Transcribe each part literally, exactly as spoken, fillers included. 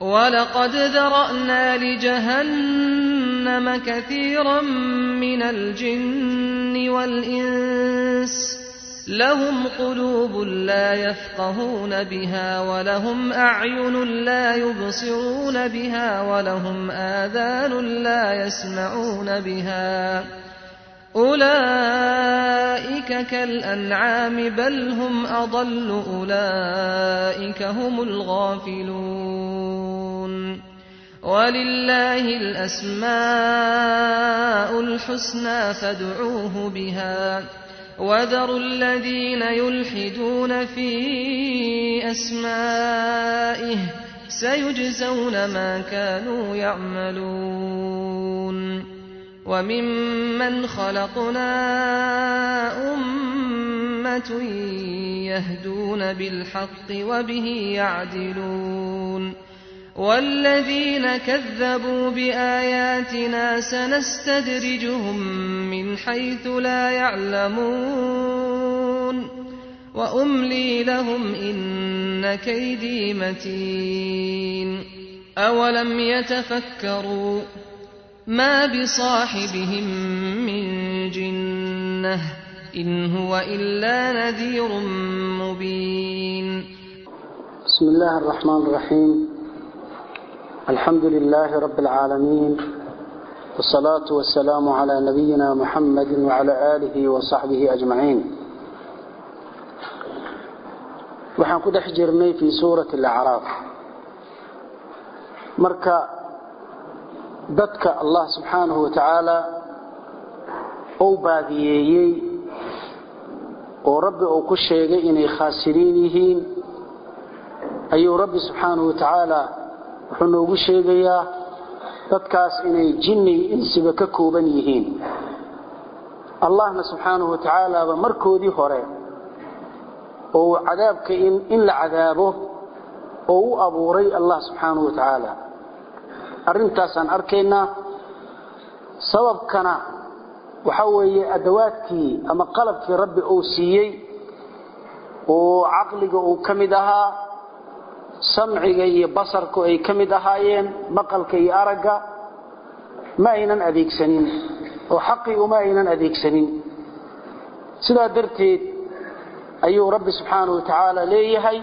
ولقد ذرأنا لجهنم كثيرا من الجن والإنس لهم قلوب لا يفقهون بها ولهم أعين لا يبصرون بها ولهم آذان لا يسمعون بها أولئك كالأنعام بل هم أضل أولئك هم الغافلون ولله الأسماء الحسنى فادعوه بها وذروا الذين يلحدون في أسمائه سيجزون ما كانوا يعملون وممن خلقنا أمة يهدون بالحق وبه يعدلون والذين كذبوا بآياتنا سنستدرجهم من حيث لا يعلمون وأملي لهم إن كيدي متين أولم يتفكروا ما بصاحبهم من جنة إن هو إلا نذير مبين. بسم الله الرحمن الرحيم. الحمد لله رب العالمين والصلاة والسلام على نبينا محمد وعلى آله وصحبه أجمعين. waxaan ku dhex jirnay fi suurati al-a'raf marka dadka Allah subhanahu wa ta'ala oo baadiyay oo rabbi oo ku sheegay inay khaasiriin yihiin ayuu rabbi subhanahu wa ta'ala wuxuu noogu sheegayaa dadkaas inay jinni insiba ka kooban yihiin. Allahna subhanahu wa ta'ala ba markoodii hore oo cadaabka in in la cadaabo oo uu abuuray Allah subhanahu wa ta'ala arintaas aan arkayna sababkana waxa weeye adawaadkii ama qalabkii rabbi uu siiyay oo aqliga uu kamid ahaa samciga iyo basarku ay kamid ahaayeen maqalka iyo araga ma aynan adeegsanin oo xaqi uma aynan adeegsanin sida darteed ayuu rabbi subhanahu wa ta'ala leeyahay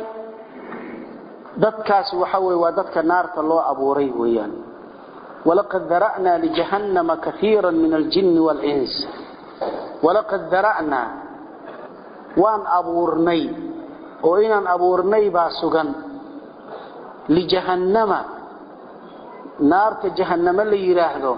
dadkaas waxa way waa dadka naarta loo abuuray weeyaan walaqad dara'na li jahannama kathiran min al-jinn wal-ins walaqad dara'na waan abuurnay oo inaan abuurnay baa sugan li jahannama naarta jahannama la yiraahdo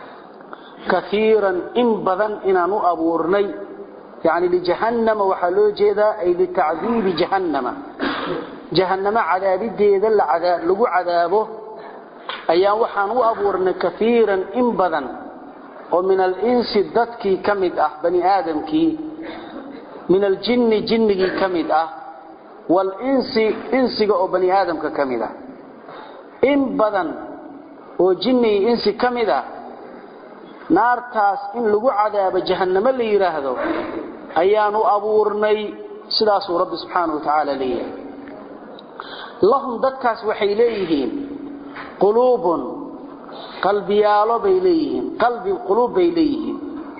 kathiran in badan inaan u abuurnay يعني لجهنم وحلو جيدا أي لتعذيب جهنم جهنم عذاب الديد العذاب لقو عذابه أيام وحانو أبورنا كثيرا إنبضا ومن الإنس الدتكي كمد أه بني آدم كي من الجن جنكي كمد أه والإنس إنسك بني آدم كمد أه إنبضا وجني إنس كمد أه نار تاس إن لقو عذاب جهنم اللي يراهدو أيانو أبورني سلاس رب سبحانه وتعالى ليه لهم دكاس وحيليهين قلوب قلبيالو بيليهين قلب القلوب بيليهين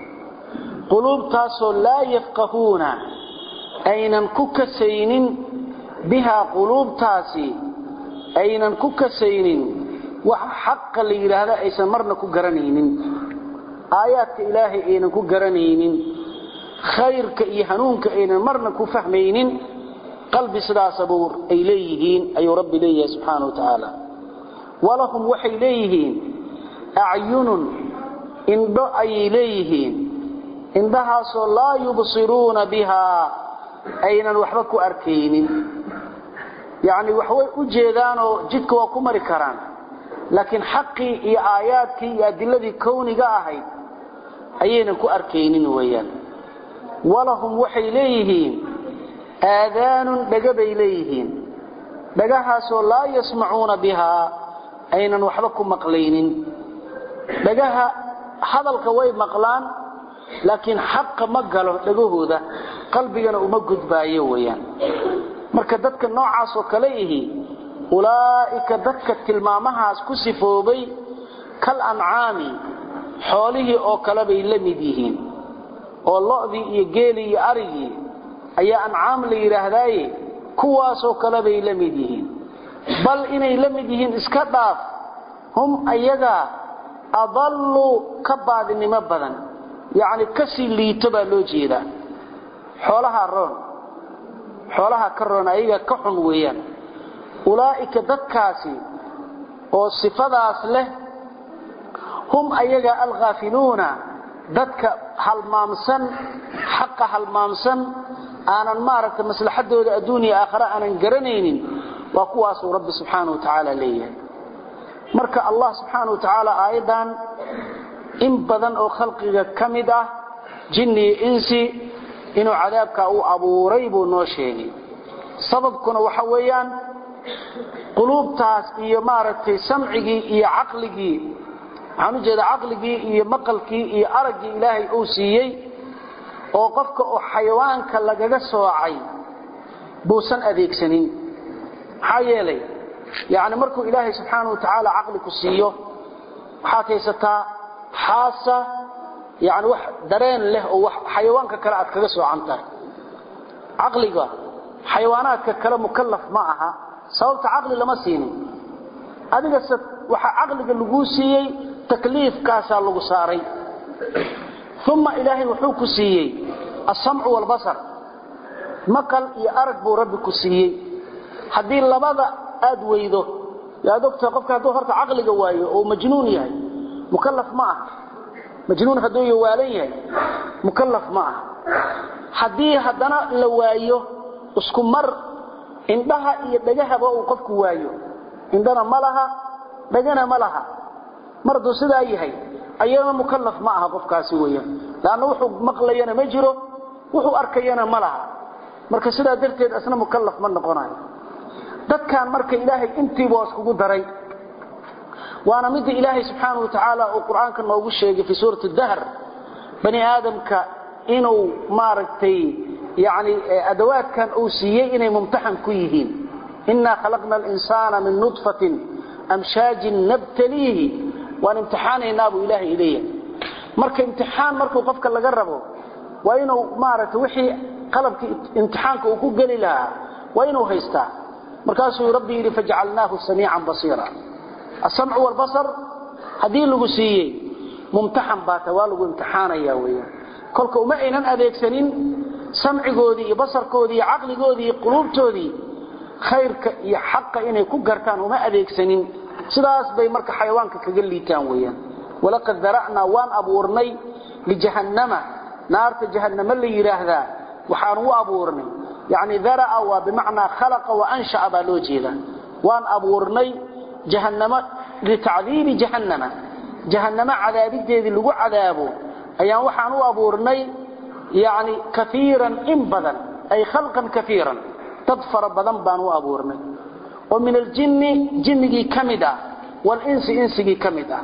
قلوب تاسو لا يفقهون أينا كوكسين بها قلوب تاسي أينا كوكسين وحق اللي يراهد أيسا مرنا كوكرانين آيات إلهي أينا كوكرانين خيرك إيهانونك أينا مرنا كفهمين قلب صدا صبور إليهين أي رب إليه سبحانه وتعالى ولهم وحي إليهين أعين إن دعي إليهين إن دهاسوا لا يبصرون بها أينا وحبكوا أركين يعني وحوي أجيدانو جدك وكمر كران لكن حقي إي آياتك إي أدلة كوني قاهي أينا كو أركين ويان ولهم وحي إليهين آذان دقب إليهين دقاها لا يسمعون بها أين وحبكم مقلين دقاها هذا القوي مقلان لكن حق مقله دقوه ذا قلبي أنا أمجد بايويا مركدتك النوع عصو كليه ulaa'ika dadka tilmaamahaas ku sifoobay kal ancaami xoolihii oo kale bay la mid yihiin oo lo'dii iyo geelii iyo arigii ayaa ancaam la yiraahdaaye kuwaasoo kale bay la mid yihiin bal inay la mid yihiin iska dhaaf hum ayaga adallu ka baadinimo badan yani kasi liito baa loo jeedaa xoolaha roon xoolaha ka roon ayaga ka xun weeyaan ulaa'ika dadkaasi oo sifadaas leh hum ayaga alghaafiluuna dadka halmaamsan xaqa halmaamsan aanan maaragta maslaxadooda adduuniya aakhira aanan garanaynin waa kuwaas uu rabbi subxaanahu wa tacaala leeyahay marka allah subxaanahu wa tacaala aayadan in badan oo khalqiga ka mid ah jinni iyo insi inuu cadaabka uu abuuray buu noo sheegay sababkuna waxa weeyaan quluubtaas iyo maaragtay samcigii iyo caqligii waxaan u jeedaa caqligii iyo maqalkii iyo araggii ilaahay uu siiyey oo qofka oo xayawaanka lagaga soocay buusan adeegsanin maxaa yeelay yani markuu ilaahay subxaanahu wa tacaala caqli ku siiyo waxaad haysataa xaasa yani wax dareen leh oo wax xayawaanka kale aad kaga soocan tahay caqliga xayawaanaadka kale mukallaf ma aha sababta caqli lama siinin adiga waxa caqliga lagu siiyey takliifkaasaa lagu saaray uma ilaahay wuxuu ku siiyey as-sam'u wal-basar maqal iyo arag buu rabbi ku siiyey haddii labada aad weydo yaa doctor qofka hadduu horta caqliga waayo oo majnuun yahay mukallaf ma aha majnuun hadduu yawaalan yahay mukallaf ma aha haddii haddana la waayo isku mar indhaha iyo dhagahaba uu qofku waayo indhana ma laha dhagana ma laha mardu sidaa yahay ayana mukallaf ma aha qofkaasi weeyaan laana wuxuu maqlayana ma jiro wuxuu arkayana ma laha marka sidaa darteed asna mukallaf ma noqonayo dadkan marka ilaahay intiiba iskugu daray waana mid ilaahay subxaanahu wa tacaala uu quraanka noogu sheegay fi suurati ad-dahr bani aadamka inuu maaragtay yani adawaadkan uu siiyey inay mumtahan ku yihiin inna khalaqna al-insana min nutfatin amshajin nabtalihi wa imtixaanayna bu ilaahay ilayhi marka imtixaan markuu qofka laga rabo waa inuu maaragtay wixii qalabki imtixaanka uu ku gali lahaa waa inuu haystaa markaasuu rabbi yiri faj'alnaahu samii'an basiira as-sam'u wal-basar hadii lagu siiyey mumtahan baa tawalugu imtixaanaya weeyaan kolka uma aynan adeegsanin samcigoodii iyo basarkoodii iyo caqligoodii iyo quluubtoodii khayrka iyo xaqa inay ku gartaan uma adeegsanin sidaas bay marka xayawaanka kaga liitaan weeyaan walaqad dara'na waan abuurnay li jahannama naarta jahannama la yiraahdaa waxaan u abuurnay yani dara'a wa bimaana khalaqa wa ansha'a ba loo jeeda waan abuurnay jahannama li ta'dhibi jahannama jahannama cadaabideedii lagu cadaabo ayaan waxaan u abuurnay يعني كثيرا إن بدن أي خلقا كثيرا تضفر بدن بان وأبورنا ومن الجن جنجي كمدا والإنس إنسجي كمدا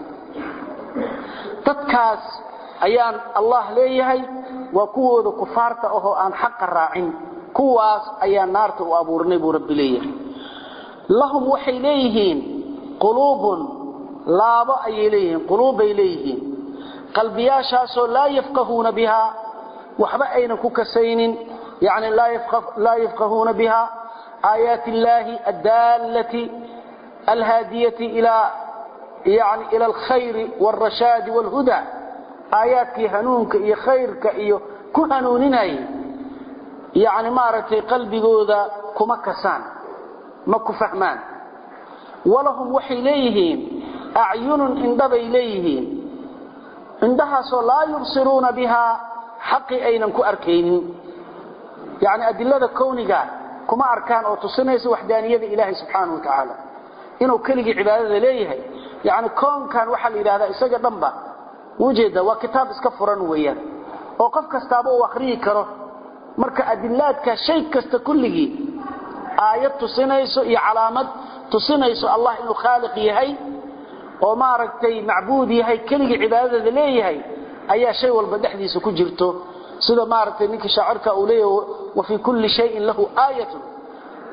تتكاس أيان الله ليهي وكوذ كفارت أهو أن حق الراعين كواس أيان نارت وأبورنا برب ليه لهم وحي ليهين قلوب لابا أي ليهين قلوب إليهين قلبياشاسو لا يفقهون بها وحبا أين كسين يعني لا, يفقه لا يفقهون بها آيات الله الدالة الهادية إلى يعني إلى الخير والرشاد والهدى آيات هنونك إيا خيرك إيا كهنوننا يعني مارتي قلبي قوذا كمكسان مكو فهمان ولهم وحي إليهم أعين اندب إليهم عندها لا يبصرون بها حقي أينن كو أركينين يعني أدلة كونية كما أركان أو تصنيس وحدانية إلهي سبحانه وتعالى إنه كلي عبادة ليه يعني كون كان وحل إلى هذا إساق ضمبا وجد وكتاب اسكفرا وياه وقف كستابه وأخريه كره مركا أدلات كشيء كست كله آيات تصنيس إي علامات تصنيس الله إنه خالق يهي وما ركتي معبود يهي كلي عبادة ليه أي شيء والبدحديث كجرته سيدا مارتي نيك شاعرك أوليه وفي كل شيء له آية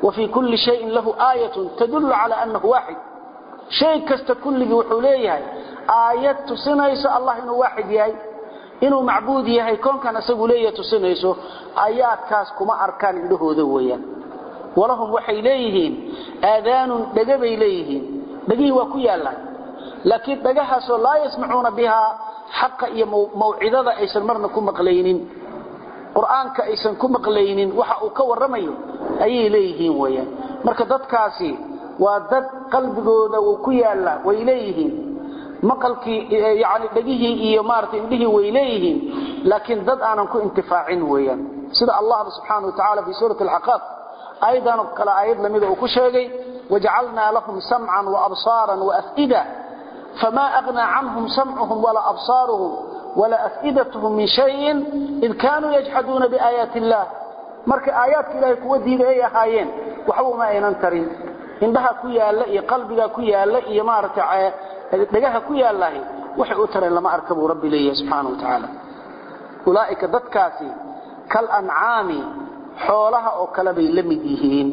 وفي كل شيء له آية تدل على أنه واحد شيء كست كل وحوليه آيات تصنيس الله إنه واحد يهي إنه معبود يهي كون كان سبوليه تصنيسه آيات كاس كما أركان له ذويا ولهم وحي إليهين آذان دقب إليهين دقيه وكيا الله لكن دقها لا يسمعون بها حق موعظة أيسن مرنا كم مقلينين قرآن كأيسن كم مقلينين وحا أكور رميو أي إليهين ويا مركضت كاسي ودد قلبه وكيا الله وإليهين مقلك يعني دقيه إيمارت به وإليهين لكن دد أنا نكون انتفاعين ويا سيدة الله سبحانه وتعالى في سورة الحقاق أيضا قال آيات لماذا وكشاقي وجعلنا لهم سمعا وأبصارا وأفئدة فما أغنى عنهم سمعهم ولا أبصارهم ولا أفئدتهم من شيء إذ كانوا يجحدون بآيات الله مرك آيات إلهي كودي لأي هايين وحوما ما يننترين إنها كويا اللئي قلبها كويا اللئي مارتع لقاها كويا اللهي وحي أترى لما أركبوا ربي لي سبحانه وتعالى أولئك ذاتكاسي كالأنعام حولها أو كلبي لمديهين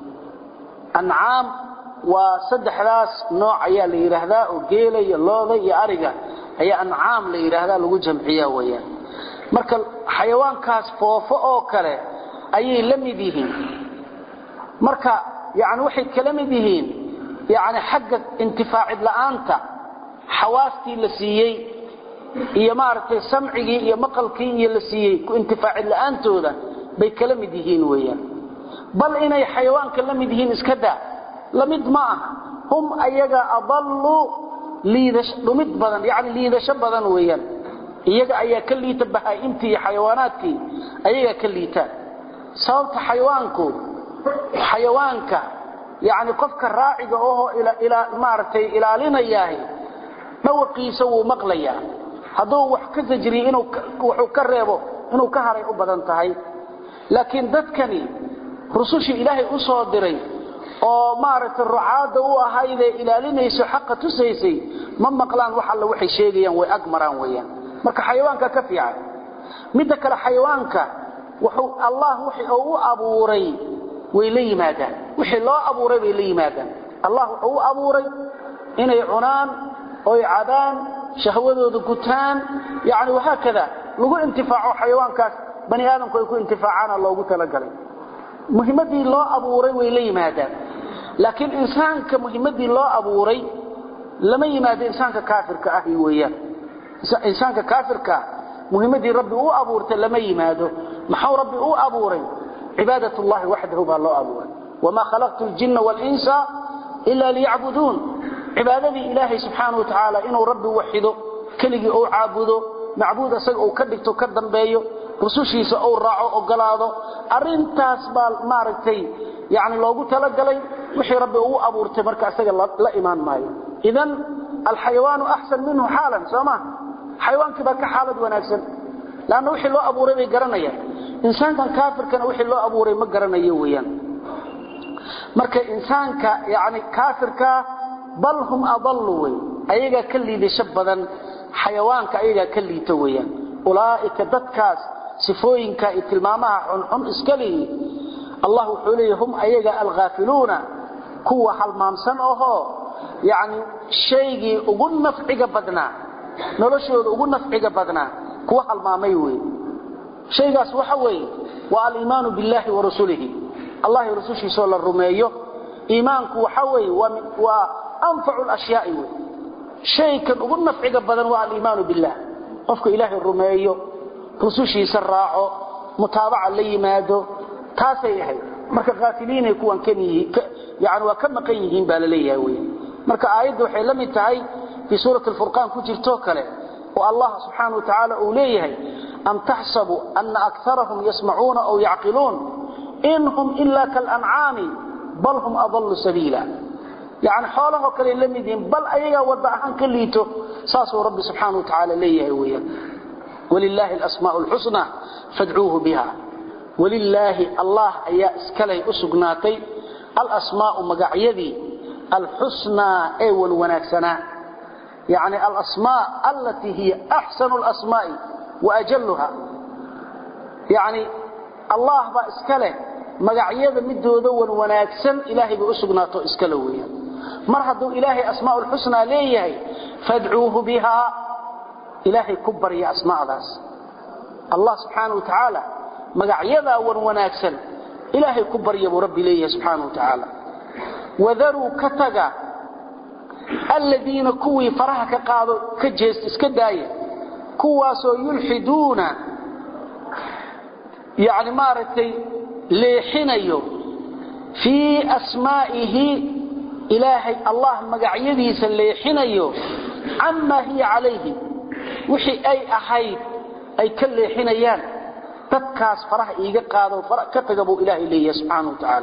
أنعام وصدح راس نوع يا ليرهدا وجيله يا لوده يا ارغا هي انعام ليرهدا لو جمعيه ويا marka xayawaankaas foofo oo kale ayay lamid yihiin marka yaani waxay kala mid yihiin yaani xagga intifaacid la'aanta xawaastii la siiyay iyo maartay samcigi iyo maqalkii iyo la siiyay ku intifaacid la'aantooda bay kala mid yihiin weeyaan bal inay xayawaanka lamid yihiin iska daa لمد معه هم أيجا أضلوا ليدش لمد بدن يعني ليدش بدن ويان أيجا أيجا كلي تبها إنتي حيواناتك أيجا كلي تا صوت حيوانكو حيوانك يعني قفك الراعي جوه إلى إلى مارتي إلى لنا إياه موقي يسوي مقليا هذا وحكز جري إنه وحكربه إنه كهري أبدا تهاي لكن ذكني رسول إلهي أصادري oo maaragtay rucaada uu ahayde ilaalinayso xaq tusaysay ma maqlaan wax alla waxay sheegayaan way agmaraan weeyaan marka xayawaanka ka fiican mid kale xayawaanka wuxuu Allah wixii uu abuuray way la yimaadaan wixii loo abuuray way la yimaadaan Allah wuxuu abuuray inay cunaan oo ay cadaan shahwadooda gutaan yaani waxa kada lagu intifaaco xayawaankaas bani aadamku ay ku intifaacana loogu tala galay muhiimadii loo abuuray way la yimaadaan laakiin insaanka muhiimadii loo abuuray lama yimaado insaanka kaafirka ah weeyaan insaanka kaafirka muhiimadii rabbi uu abuurtay lama yimaado maxaa rabbi uu abuuray cibaadatullahi wahdahu ba loo abuuray wama khalaqtul jinna wal insa illa liya'budun cibaadadii ilaahi subhanahu wa ta'ala inuu rabbi wahido kaligi uu caabudo macbuud asaga uu ka dhigto ka dambeeyo rusushiisa oo raaco ogolaado arintaas baa maaragtay yaani loogu tala galay wixii rabbi uu abuurtay marka asaga la iimaan maayo idan alxayawaan ahsan minhu halan sama xayawaanka ba ka xaalad wanaagsan laana wixii loo abuuray bay garanayaan insaanka kaafirkana wixii loo abuuray ma garanayo weeyaan marka insaanka yaani kaafirka bal hum adallu ayaga kaliidasho badan xayawaanka ayaga kaliito weeyaan ulaa'ika dadkaas sifooyinka tilmaamaha xun xun iskali Allah xulihum ayaga alghafiluna kuwa halmaamsan oo yaani shaygi ugu nafciga badna noloshooda ugu nafciga badna kuwa halmaamay weey shaygaas waxa weey waa al-iimaan billahi wa rasulihi Allah iyo rasuushiisa la rumeeyo iimaanku waxa weey waa anfa'u al-ashyaa'i weey shaykan ugu nafciga badan waa al-iimaan billah qofka ilaahay rumeeyo rusushiisa raaco mutaabaca la yimaado taasay yahay marka qaatiliinay kuwan kaniyi yaani waa ka maqan yihiin baa la leeyahay weey marka aayadu waxay la mid tahay fi suurat al-furqan ku jirto kale oo Allah subhanahu wa ta'ala uu leeyahay am tahsabu anna aktharahum yasma'una aw ya'qilun inhum illa kal an'ami bal hum adallu sabila يعني حوله كلي لمدين بل أيها وضعهم كليته ساسو رب سبحانه وتعالى ليه ويا ولله الأسماء الحسنى فادعوه بها ولله الله أيا اسكلي أسقناتي الأسماء مقعيدي الحسنى أيوان وناكسنا يعني الأسماء التي هي أحسن الأسماء وأجلها يعني الله با اسكلي magacyada midooda wan wanaagsan ilaahay buu sugnaato iska laweeyo mar haduu ilaahay asmaa'ul husna leeyahay fad'uuhu biha ilaahay ku bariya asmaa'adaas Allah subhanahu wa ta'ala magacyada wan wanaagsan ilaahay ku bariya buu rabbi leeyahay subhanahu wa ta'ala wadaru kataga alladina kuwi faraha ka qaado ka jeest iska daaya kuwaasoo yulxiduuna يعني مارتي ليحنيو في أسمائه إلهي الله مقعيديس ليحنيو عما هي عليه وحي أي أحيد أي كل ليحنيان تدكاس فرح إيقا قادوا فرح كتقبوا إلهي ليه سبحانه وتعالى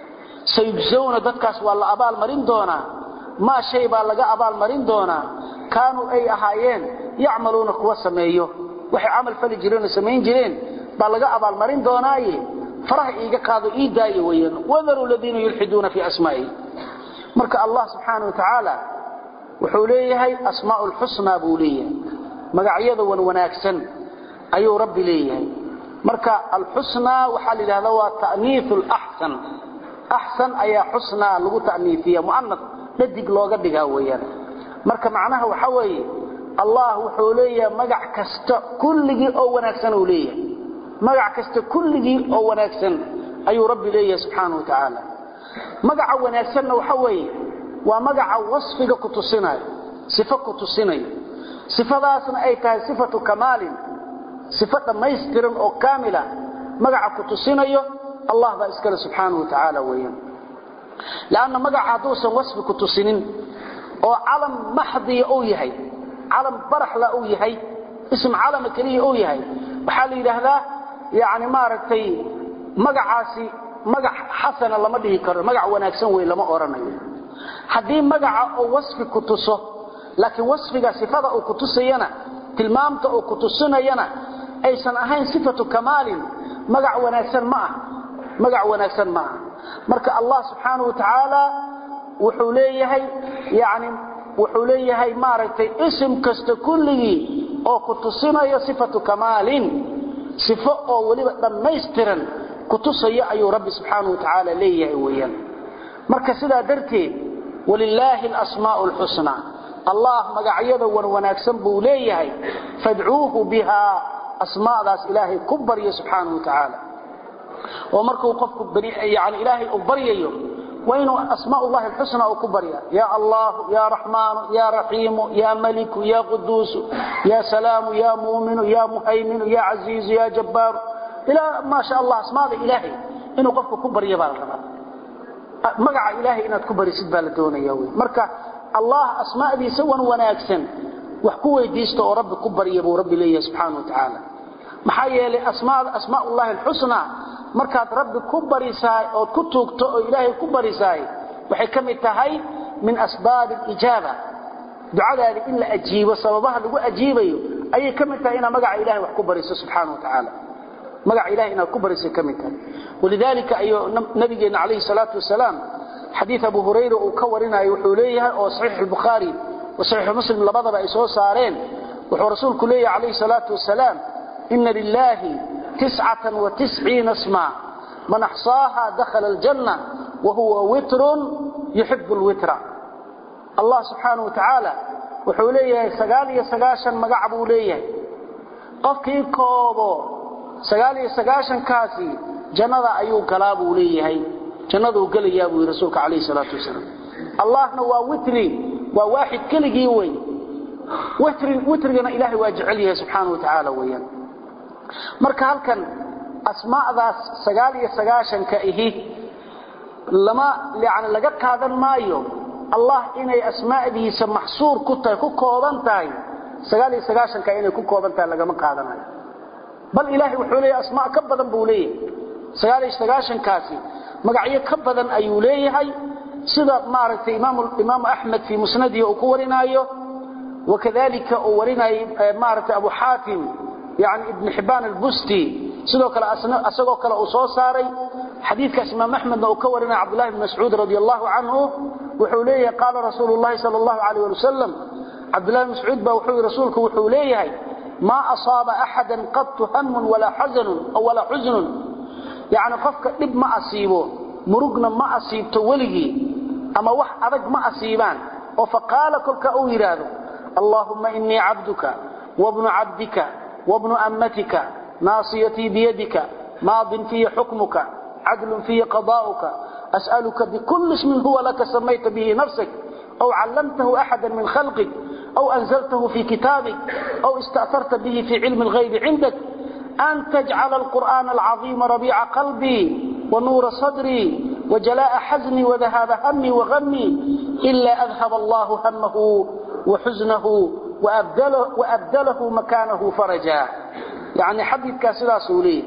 سيجزون تدكاس والله أبال مرين دونا ما شيء بالله أبال مرين دونا كانوا أي أحيان يعملون قوة سميه وحي عمل فلجرين سمين جرين بلغا ابال مرين دوناي فرح ايغا قادو اي داي وين وذروا الذين يلحدون في اسمائه marka Allah subhanahu wa ta'ala wuxuu leeyahay asmaa'ul husna buuliya magacyada wan wanaagsan ayuu rabbi leeyahay marka al husna waxa la yiraahdaa waa ta'niithul ahsan ahsan ayaa husna lagu ta'niifiyo muannath dadig looga dhigaa weeyaan marka macnaha waxa weeye Allah wuxuu leeyahay magac kasta kulligii oo wanaagsan uu leeyahay magac kasta kulligii oo wanaagsan ayuu rabbi leeyahay subhanahu wa ta'ala magaca wanaagsanna waxa weeye waa magaca wasfiga ku tusinayo sifo ku tusinayo sifadaasna ay tahay sifatu kamaalin sifada maystiran oo kaamila magaca ku tusinayo Allah ba iskala subhanahu wa ta'ala weeyaan laana magaca haduusan wasfi ku tusinin oo calam mahdi oo yahay calam barax la oo yahay ism calam kaliya oo yahay waxa la yiraahdaa يعني maaragtay magacaasi magac xasan lama dhihi karo magac wanaagsan way lama oranayo hadii magaca oo wasfi ku tuso laakiin wasfiga sifada oo ku tusayana tilmaamta oo ku tusinayana aysan ahayn sifatu kamaalin magac wanaagsan ma ah magac wanaagsan ma ah marka Allah subhanahu wa ta'ala wuxuu leeyahay yani wuxuu leeyahay maaragtay ism kasta kulligi oo ku tusinayo sifatu kamaalin sifo oo waliba dhameystiran ku tusaya ayuu rabbi subhanahu wa ta'ala leeyahay weeyaan marka sida darteed walillahi alasmaa'ul husna Allah magacyada wan wanaagsan buu leeyahay fad'uuhu biha asmaa'daas ilaahay ku bariyo subhanahu wa ta'ala oo markuu qofku bari yaani ilaahay u bariyo وين أسماء الله الحسنى وكبريا يا الله يا رحمن يا رحيم يا ملك يا قدوس يا سلام يا مؤمن يا مهيمن يا عزيز يا جبار إلى ما شاء الله أسماء إلهي إنه قفك كبريا بالغبا مقع إلهي إنه كبري سدبال دوني يوي مركا الله أسماء دي سوا وناكسن وحكوه ديستو رب كبريا ورب لي سبحانه وتعالى محايا لأسماء أسماء الله الحسنى markaad rabbi ku barisaay oo ku toogto oo ilaahay ku barisaay waxay kamid tahay min asbaab al-ijaba ducadaada in la ajiibo sababaha lagu ajiibayo ayay kamid tahay ina magaca ilaahay wax ku bariso subhanahu wa ta'ala magaca ilaahay ina ku bariso kamid tahay walidalika ayu nabigeena alayhi salatu wasalaam hadith abu hurayra oo ka warinayo wuxuu leeyahay oo sahih al-bukhari wa sahih muslim labadaba ay soo saareen wuxuu rasuulku leeyahay alayhi salatu wasalaam inna lillahi تسعة وتسعين اسما من احصاها دخل الجنة وهو وتر يحب الوتر الله سبحانه وتعالى وحوليه سقالي سقاشا مقعبوا ليه قفكي كوبو سقالي سقاشا كاسي جنة أيو كلابوا ليه جنة وقلي أبو رسولك عليه الصلاة والسلام الله نوى وتري وواحد كل جيوي وتر وترنا إلهي واجعليه سبحانه وتعالى وياه marka halkan asmaa'daas sagaal iyo sagaashan ka ihi lama yaani laga qaadan maayo Allah inay asmaa'diisa mahsuur ku tahay ku kooban tahay sagaal iyo sagaashan ka inay ku kooban tahay laga ma qaadanayo bal ilaahi wuxuu leeyahay asmaa' ka badan buu leeyahay sagaal iyo sagaashan kaasi magacyo ka badan ayuu leeyahay sida maaragtay imaam imaam ahmed fi musnadihi oo ku warinayo wakadalika oo warinayo maaragtay abu hatim يعني ابن حبان البستي سيدو كلا اسغو كلا او سو ساري حديث كاس امام احمد او كورنا عبد الله بن مسعود رضي الله عنه وحوليه قال رسول الله صلى الله عليه وسلم عبد الله بن مسعود با وحو رسولك وحوليه ما اصاب احدا قط هم ولا حزن او ولا حزن يعني قفك دب ما أصيبه مرقنا ما أصيبته ولغي أما وح أدق ما أصيبان وفقال كلك أويراده اللهم إني عبدك وابن عبدك وابن أمتك ناصيتي بيدك ماض في حكمك عدل في قضاؤك أسألك بكل اسم هو لك سميت به نفسك أو علمته أحدا من خلقك أو أنزلته في كتابك أو استأثرت به في علم الغيب عندك أن تجعل القرآن العظيم ربيع قلبي ونور صدري وجلاء حزني وذهاب همي وغمي إلا أذهب الله همه وحزنه وأبدله, وأبدله مكانه فرجا. يعني حديث كاسدا سولي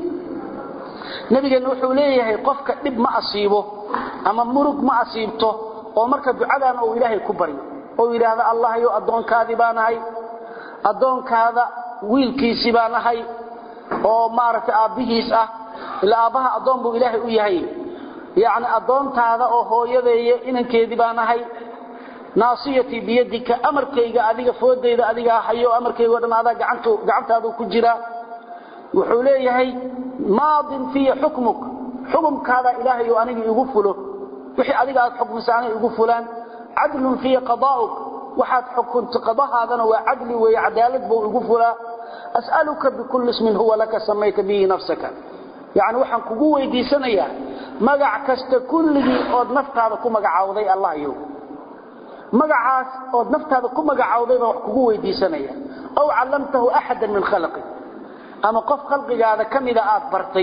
نبي نوحو ليه قفك دب ما أصيبه أما مرق ما أصيبته ومرك دعاء أو إلهي كبري أو إله الله يو أدون كاذبانهاي أدون كذا ويل كيسبانهاي أو مارت أبيهس أه إلا أباها أدون بو إلهي وياهي يعني أدون كذا أو هو يذي إن كاذبانهاي ناصيتي بيدك أمركيغا أديغا فوديدا أديغا حيو أمركيغا ودنادا غعنتو غعنتادو كجيرا wuxuu leeyahay maadin fi hukmuk hukumkaada ilaahay oo aniga igu fulo wixii adiga aad xukumsan igu fulaan adlun fi qadaa'uk waxaad xukunta qadahaadana waa adli way cadaalad buu igu fulaa as'aluka bikulli ismin huwa laka samayta bihi nafsaka yaani waxaan kugu weydiisanayaa magac kasta kulligi oo naftaada ku magacaawday allah iyo magacaas oo naftaada ku magacaawday wax kugu weydiisanaya aw callamtahu ahadan min khalqi ama qof qalbigaada kamida aad bartay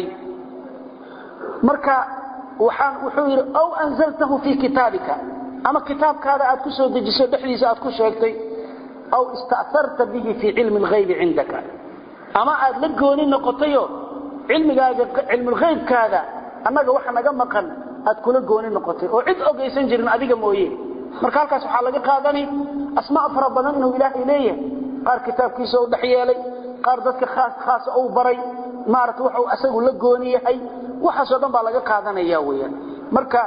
marka waxaan wuxuu yiri aw anzaltahu fi kitabika ama kitabkaada aad ku soo dejiso dhixdiisa aad ku sheegtay aw ista'tharta bihi fi ilmi al-ghayb indaka ama aad la gooni noqotayo ilmigaaga ilmi al-ghaybkaada anaga waxa naga maqan aad kula gooni noqotay oo cid ogeysan jirin adiga mooyee marka halkaas waxa laga qaadani asmaa fara badan inuu ilaahay leeyahay qaar kitabkiisa u dhaxyeelay qaar dadka khaas khaas oo baray maarta wuxuu asagu la gooni yahay waxa soo dhan baa laga qaadanaya weeyaan marka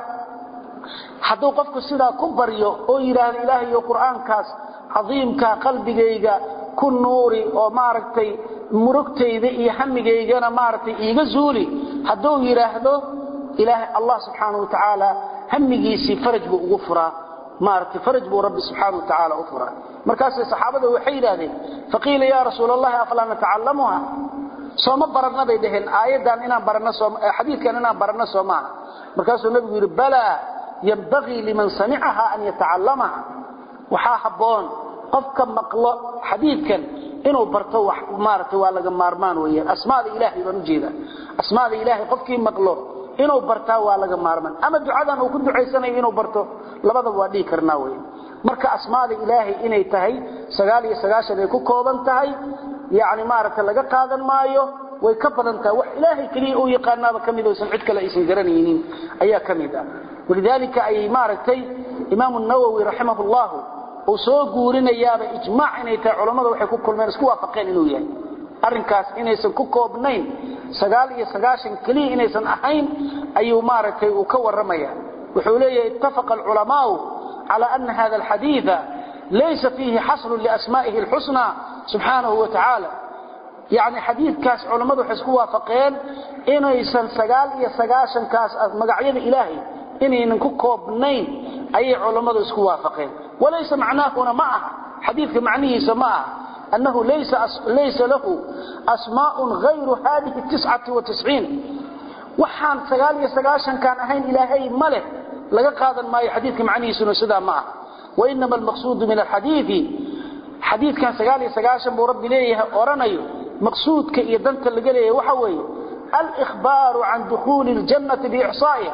haduu qofku sidaa ku bariyo oo yiraahdo ilaahay iyo quraankaas cadiimka qalbigayga ku nuuri oo maartay murugtayda iyo hamigaygana maartay iiga zuuli haduu yiraahdo ilaahay Allah subhanahu wa ta'ala hamigiisi faraj buu ugu furaa maartay faraj buu rabbi subhanahu wa ta'ala u furaa markaas saxaabada waxay yiraahdeen faqiila ya rasuulallah afla nata'allamuha sooma baradna bay dhaheen aayadan inaan barano sooma xadiidkan inaan barano sooma markaas nabigu yiri bala yanbaghi liman sami'aha an yata'allamaha waxa haboon qofka maqlo xadiidkan inuu barto wax maartay waa laga maarmaan weeyaan asmaada ilaahay baan u jeeda asmaada ilaahay qofkii maqlo inuu bartaa waa laga maarmaan ama ducadan uu ku duceysanay inuu barto labadaba waa dhigi karnaa weeyaan marka asmaada ilaahay inay tahay sagaal iyo sagaashan ay ku kooban tahay yaani maarta laga qaadan maayo way ka badan tahay wax ilaahay kaliya uu yaqaanaaba kamid oo cid kale aysan garanaynin ayaa kamid ah walidalika ay maartay imaam an-nawawi rahimahullah oo soo guurinayaaba ijmaac inay tahay culimada waxay ku kulmeen isku waafaqeen inuu yahay arrinkaas inaysan ku koobnayn sagaal iyo sagaashan kaliya inaysan ahayn ayuu maartay uu ka waramaya wuxuu leeyahay ittafaqa al-ulamaa على أن هذا الحديث ليس فيه حصر لأسمائه الحسنى سبحانه وتعالى يعني حديث كاس علماء حسكوا فقين إنه يسن سقال يسقاشن كاس مقعيد إلهي إنه ينكوكوا بنين أي علماء حسكوا فقين وليس معناه هنا معه حديث معنيه سماعه أنه ليس, ليس له أسماء غير هذه التسعة وتسعين وحان سقال يسقاشن كان أهين إلهي ملك laga qaadan maayo xadiidka macnihiisuna sida ma wa inma al-maqsuud min al-hadith hadithkan sagaal iyo sagaashan buu rabbi leeyahay oranayo maqsuudka iyo danta laga leeyahay waxa weeye al-ikhbaru an dukhul al-jannati bi ihsaa'iha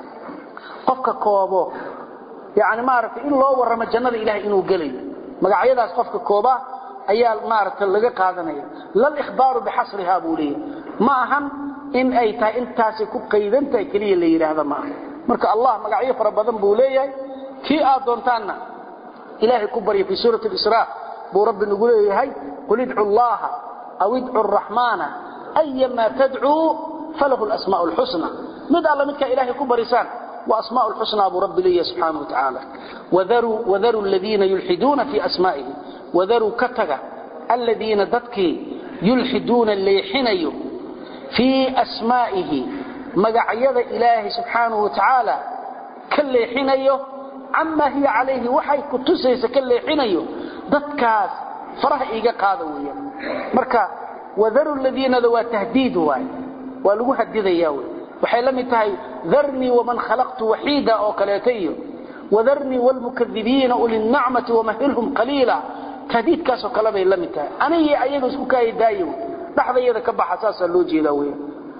qofka koobo yaani maartay in loo waramo jannada ilaahay inuu galay magacyadaas qofka kooba ayaa maartay laga qaadanaya lal ikhbaru bi hasriha buu leeyahay ma ahan in ay tahay intaas ku qeydantay kaliya la yiraahdo ma marka Allah magacyo fara badan buu leeyahay ki aad doontaana ilaahay ku bariyo fi suurati al-isra buu rabbi nagu leeyahay qul id'u Allah aw id'u ar-rahmana ayyama tad'u falahu al-asma'u al-husna mid alla midka ilaahay ku barisan wa asma'u al-husna buu rabbi leeyahay subhanahu wa ta'ala wadharu wadharu alladhina yulhiduna fi asma'ihi wadharu kataga alladhina dadki yulhiduna layhinayu fi asma'ihi magacyada ilaahi subhanahu wa ta'ala kaleexinayo amma hiya alayhi waxay ku tusaysa kaleexinayo dadkaas faraha iga qaada weeyaan marka wadaru alladina dawa tahdiid waay waa lagu hadidayaa waxay la mid tahay dharni waman khalaqtu wahida oo kaleetayo wadarni walmukaththibina ulil ni'mati wamahilhum qalila tahdiid kaas oo kale bay la mid tahay aniga ayaga isku kaayidaayo dhaxdayada ka baxasaasa loo jeedaa weeyaan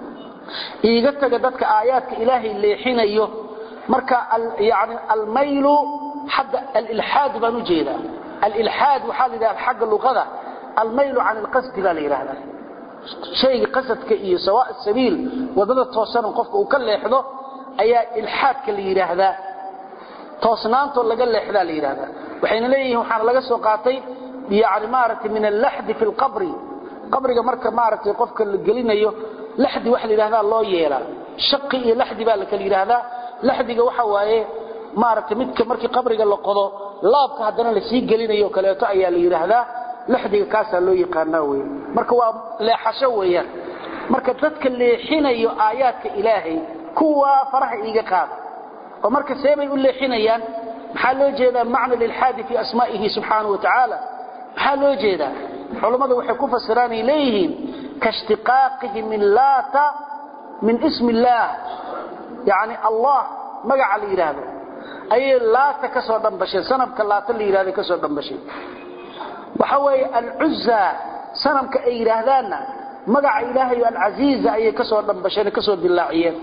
iiga taga dadka aayaadka ilaahi leexinayo marka yaani al-mayl hadda al-ilhad banu jeeda al-ilhad waxa la yiraahdaa xagga luqada al-mayl aan al-qasd la yiraahdaa shay qasadka iyo sawa sabiil wadada toosan qofka uu ka leexdo ayaa ilhaadka la yiraahdaa toosnaanto laga leexdaa la yiraahdaa waxayna leeyihiin waxa laga soo qaatay yaani maartay min al-lahd fi al-qabr qabriga marka maartay qofka la gelinayo lahdi wax la yiraahdaa loo yeelaa shaqi iyo lahdi baa la kala yiraahdaa lahdiga waxa waaye maartay midka markii qabriga la qodo laabka hadana la sii gelinayo kaleeto ayaa la yiraahdaa lahdiga kaas loo yaqaanaa weey marka waa leexasho weeyaan marka dadka leexinayo aayaadka ilaahay kuwa faraha iiga qaad oo marka seebay u leexinayaan maxaa loo jeedaa macna lil hadi fi asmaa'ihi subhanahu wa ta'ala maxaa loo jeedaa culimadu waxay ku fasiraan ilayhiin kashtiqaaqihi min laata min ismi allah يعني الله مغا على يراده اي لا تكسو دنبشي سنبك لا تل يراده كسو دنبشي waxa way al-uzza sanamka ay yiraahdana magaca ilaahay al-aziz ay kasoo dhanbasheen kasoo dilaaciyeen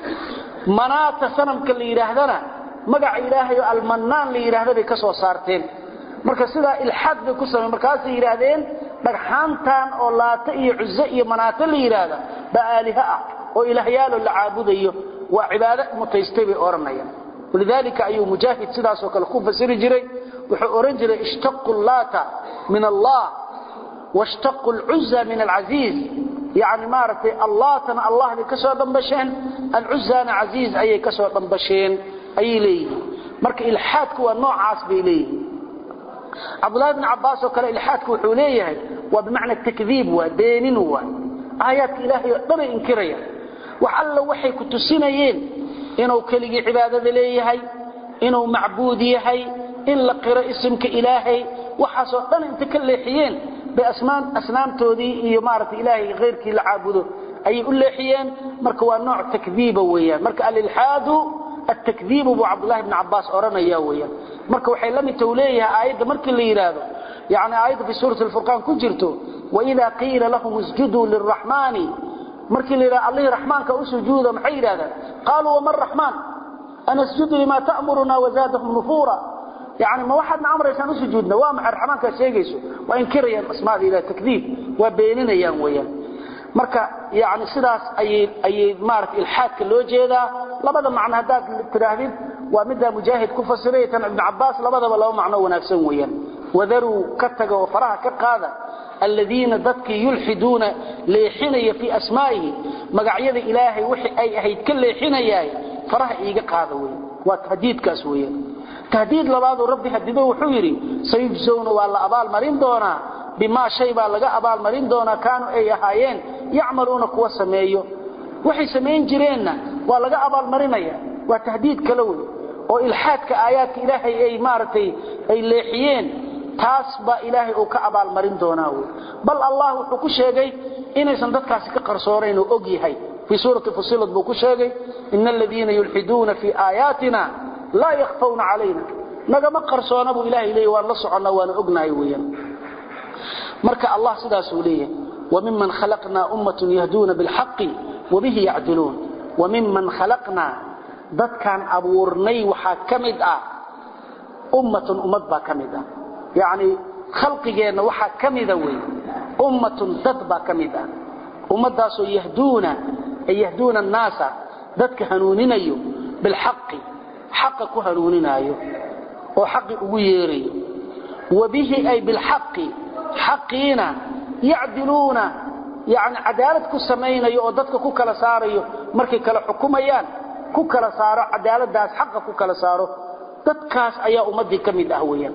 manata sanamka la yiraahdana magaca ilaahay al-mannan la yiraahday kasoo saarteen marka sida ilhad ku sameeyay markaas yiraahdeen dhagxaantan oo laata iyo uzza iyo manata la yiraahdo baaliha ah oo ilaahayaalo la caabudayo waa cibaado mutaystay oranaya ولذلك أي مجاهد سداس وكل خوف سير جري وحورن جري اشتق اللات من الله واشتق العزى من العزيز يعني مارتي اللات الله لكسو دنبشين العزى عزيز أي كسو دنبشين أي لي مرك الحاد هو نوع عاصب لي عبد الله بن عباس وكل الحاد هو حوليه وبمعنى التكذيب ودينين هو آيات إلهي ضر إنكريا وحل وحي كتسينيين إنه كلي عبادة ليهي إنه معبود يهي إن لقر اسمك إلهي وحصوطان انت كالليحيين بأسمان أسنام تودي يمارة إلهي غيرك العابده أي الليحيين مركوا نوع تكذيب ويا مرك الإلحاد التكذيب أبو عبد الله بن عباس أورانا ياويا مركوا حيلمي توليها آيات مرك اللي يراده يعني آيات في سورة الفرقان كجرته وإذا قيل لهم اسجدوا للرحمن markii la ilaa Allah rahmaanka u sujuudo maxay yiraahdaan qaalu wa mar rahmaan ana asjudu lima ta'muruna wa zadahum nufura yaani ma waxadna amraysan u sujuudna waa maxay rahmaanka sheegayso waa inkirayaan asmaada ila takdiib waa beeninayaan weeyaan marka yaani sidaas ay ay maark ilhaadka loo jeedaa labada macna hadaad tiraahdin waa midda mujaahid ku fasiray tan ibn Abbas labadaba laba macno wanaagsan weeyaan wadaru kataga oo faraha ka qaada الذين ذاتك يلحدون ليحني في أسمائه مقعيد إلهي وحي أي أهيد كل ليحني فرح إيقا قاذوي وتهديد كاسوية تهديد لبعض ربي هدده وحويري سيجزون والله أبال مرين دونا بما شيبا لقى أبال مرين دونا كانوا أي هايين يعملون قوة سمايو وحي سمين جرينا والله أبال مرينيا وتهديد كلوي وإلحاد كآيات إلهي أي مارتي أي ليحيين taas ba ilaahay uu ka abaal marin doonaa bal allah wuxuu ku sheegay inaysan dadkaasi ka qarsooreen oo og yahay fi suurati fusilat buu ku sheegay innal ladina yulhiduna fi ayatina la yakhfawna alayna naga ma qarsoona buu ilaahay leeyahay waan la soconnaa waan ognahay weeyaan marka allah sidaas uu leeyahay wa mimman khalaqna ummatan yahduna bil haqqi wa bihi ya'dilun wa mimman khalaqna dadkan abuurnay waxa kamid ah ummatan ummad ba kamid ah يعني خلقنا وحا كميدا وي أمة ضدبا كميدا أمة داسو يهدون أي يهدون الناس ضدك هنونين أيو بالحق حقك هنونين أيو وحق ويري وبه أي بالحق حقنا يعدلون يعني عدالة كسمين أيو ضدك كوكلا سار أيو مركي كلا حكوميان كوكلا سار عدالة داس حق كوكلا سارو ضدكاس أي أمة كميدا هويا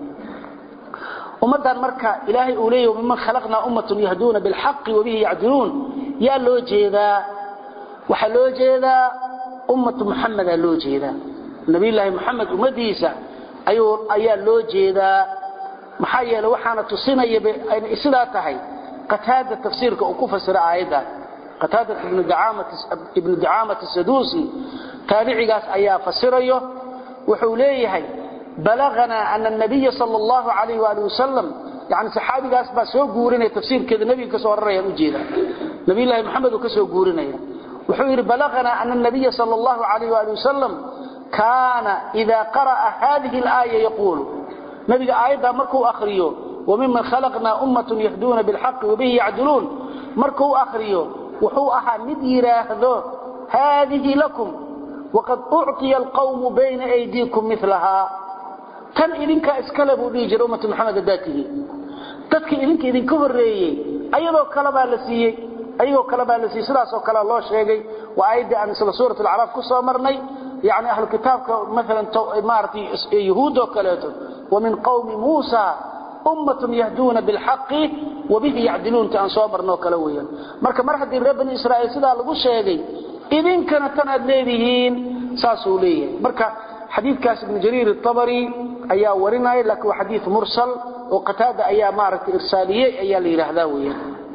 ومدان marka ilaahay uu leeyahay mimman khalaqna ummatan yahduna bil haqqi wa bihi ya'dilun ya loo jeeda waxa loo jeedaa ummatu Muhammad loo jeedaa nabi ilaahi Muhammad ummadiisa ayuu ayaa loo jeedaa maxaa yeelay waxaana tusinaya in sidaa tahay qataada tafsiirka uu ku fasira aayada qataada ibn du'aamah ibn du'aamah as-sadusi tabi'igaas ayaa fasirayo wuxuu leeyahay balagana anna an-nabiy sallallahu alayhi wa alihi wasallam yani saxaabigaas baa soo guurinay tafsiirkeeda nabiga soo rarayaan u jeeda nabi ilaahi Muhammad uu ka soo guurinaya wuxuu yiri balagana anna an-nabiy sallallahu alayhi wa alihi wasallam kana idha qara'a hadhihi al-aya yaqulu nabiga aayada markuu akhriyo وممن خلقنا أمة يهدون بالحق وبه يعدلون مركو أخريو وحو أحا مديراهدو هذه لكم وقد أعطي القوم بين أيديكم مثلها تن إذنك اسكلبوا بيجر أمة محمد ذاته تدك إذنك إذن كفر ريي أيضا كلبا لسيي أيضا كلبا لسيي سلاسة وكلا الله شيئي وآيدي أن سورة العراف كسو مرني يعني أهل الكتاب مثلا مارتي يهود وكلاته ومن قوم موسى أمة يهدون بالحق وبه يعدلون تأنصابرنا وكلويا مركا مرحد رب بني إسرائيل سيدا لغو شيغي إذن كانت تناد ليدهين ساسولية مركا حديث كاس بن جرير الطبري أيا ورنا لك وحديث مرسل وقتاد أيا مارك إرسالية أيا ليرهداوية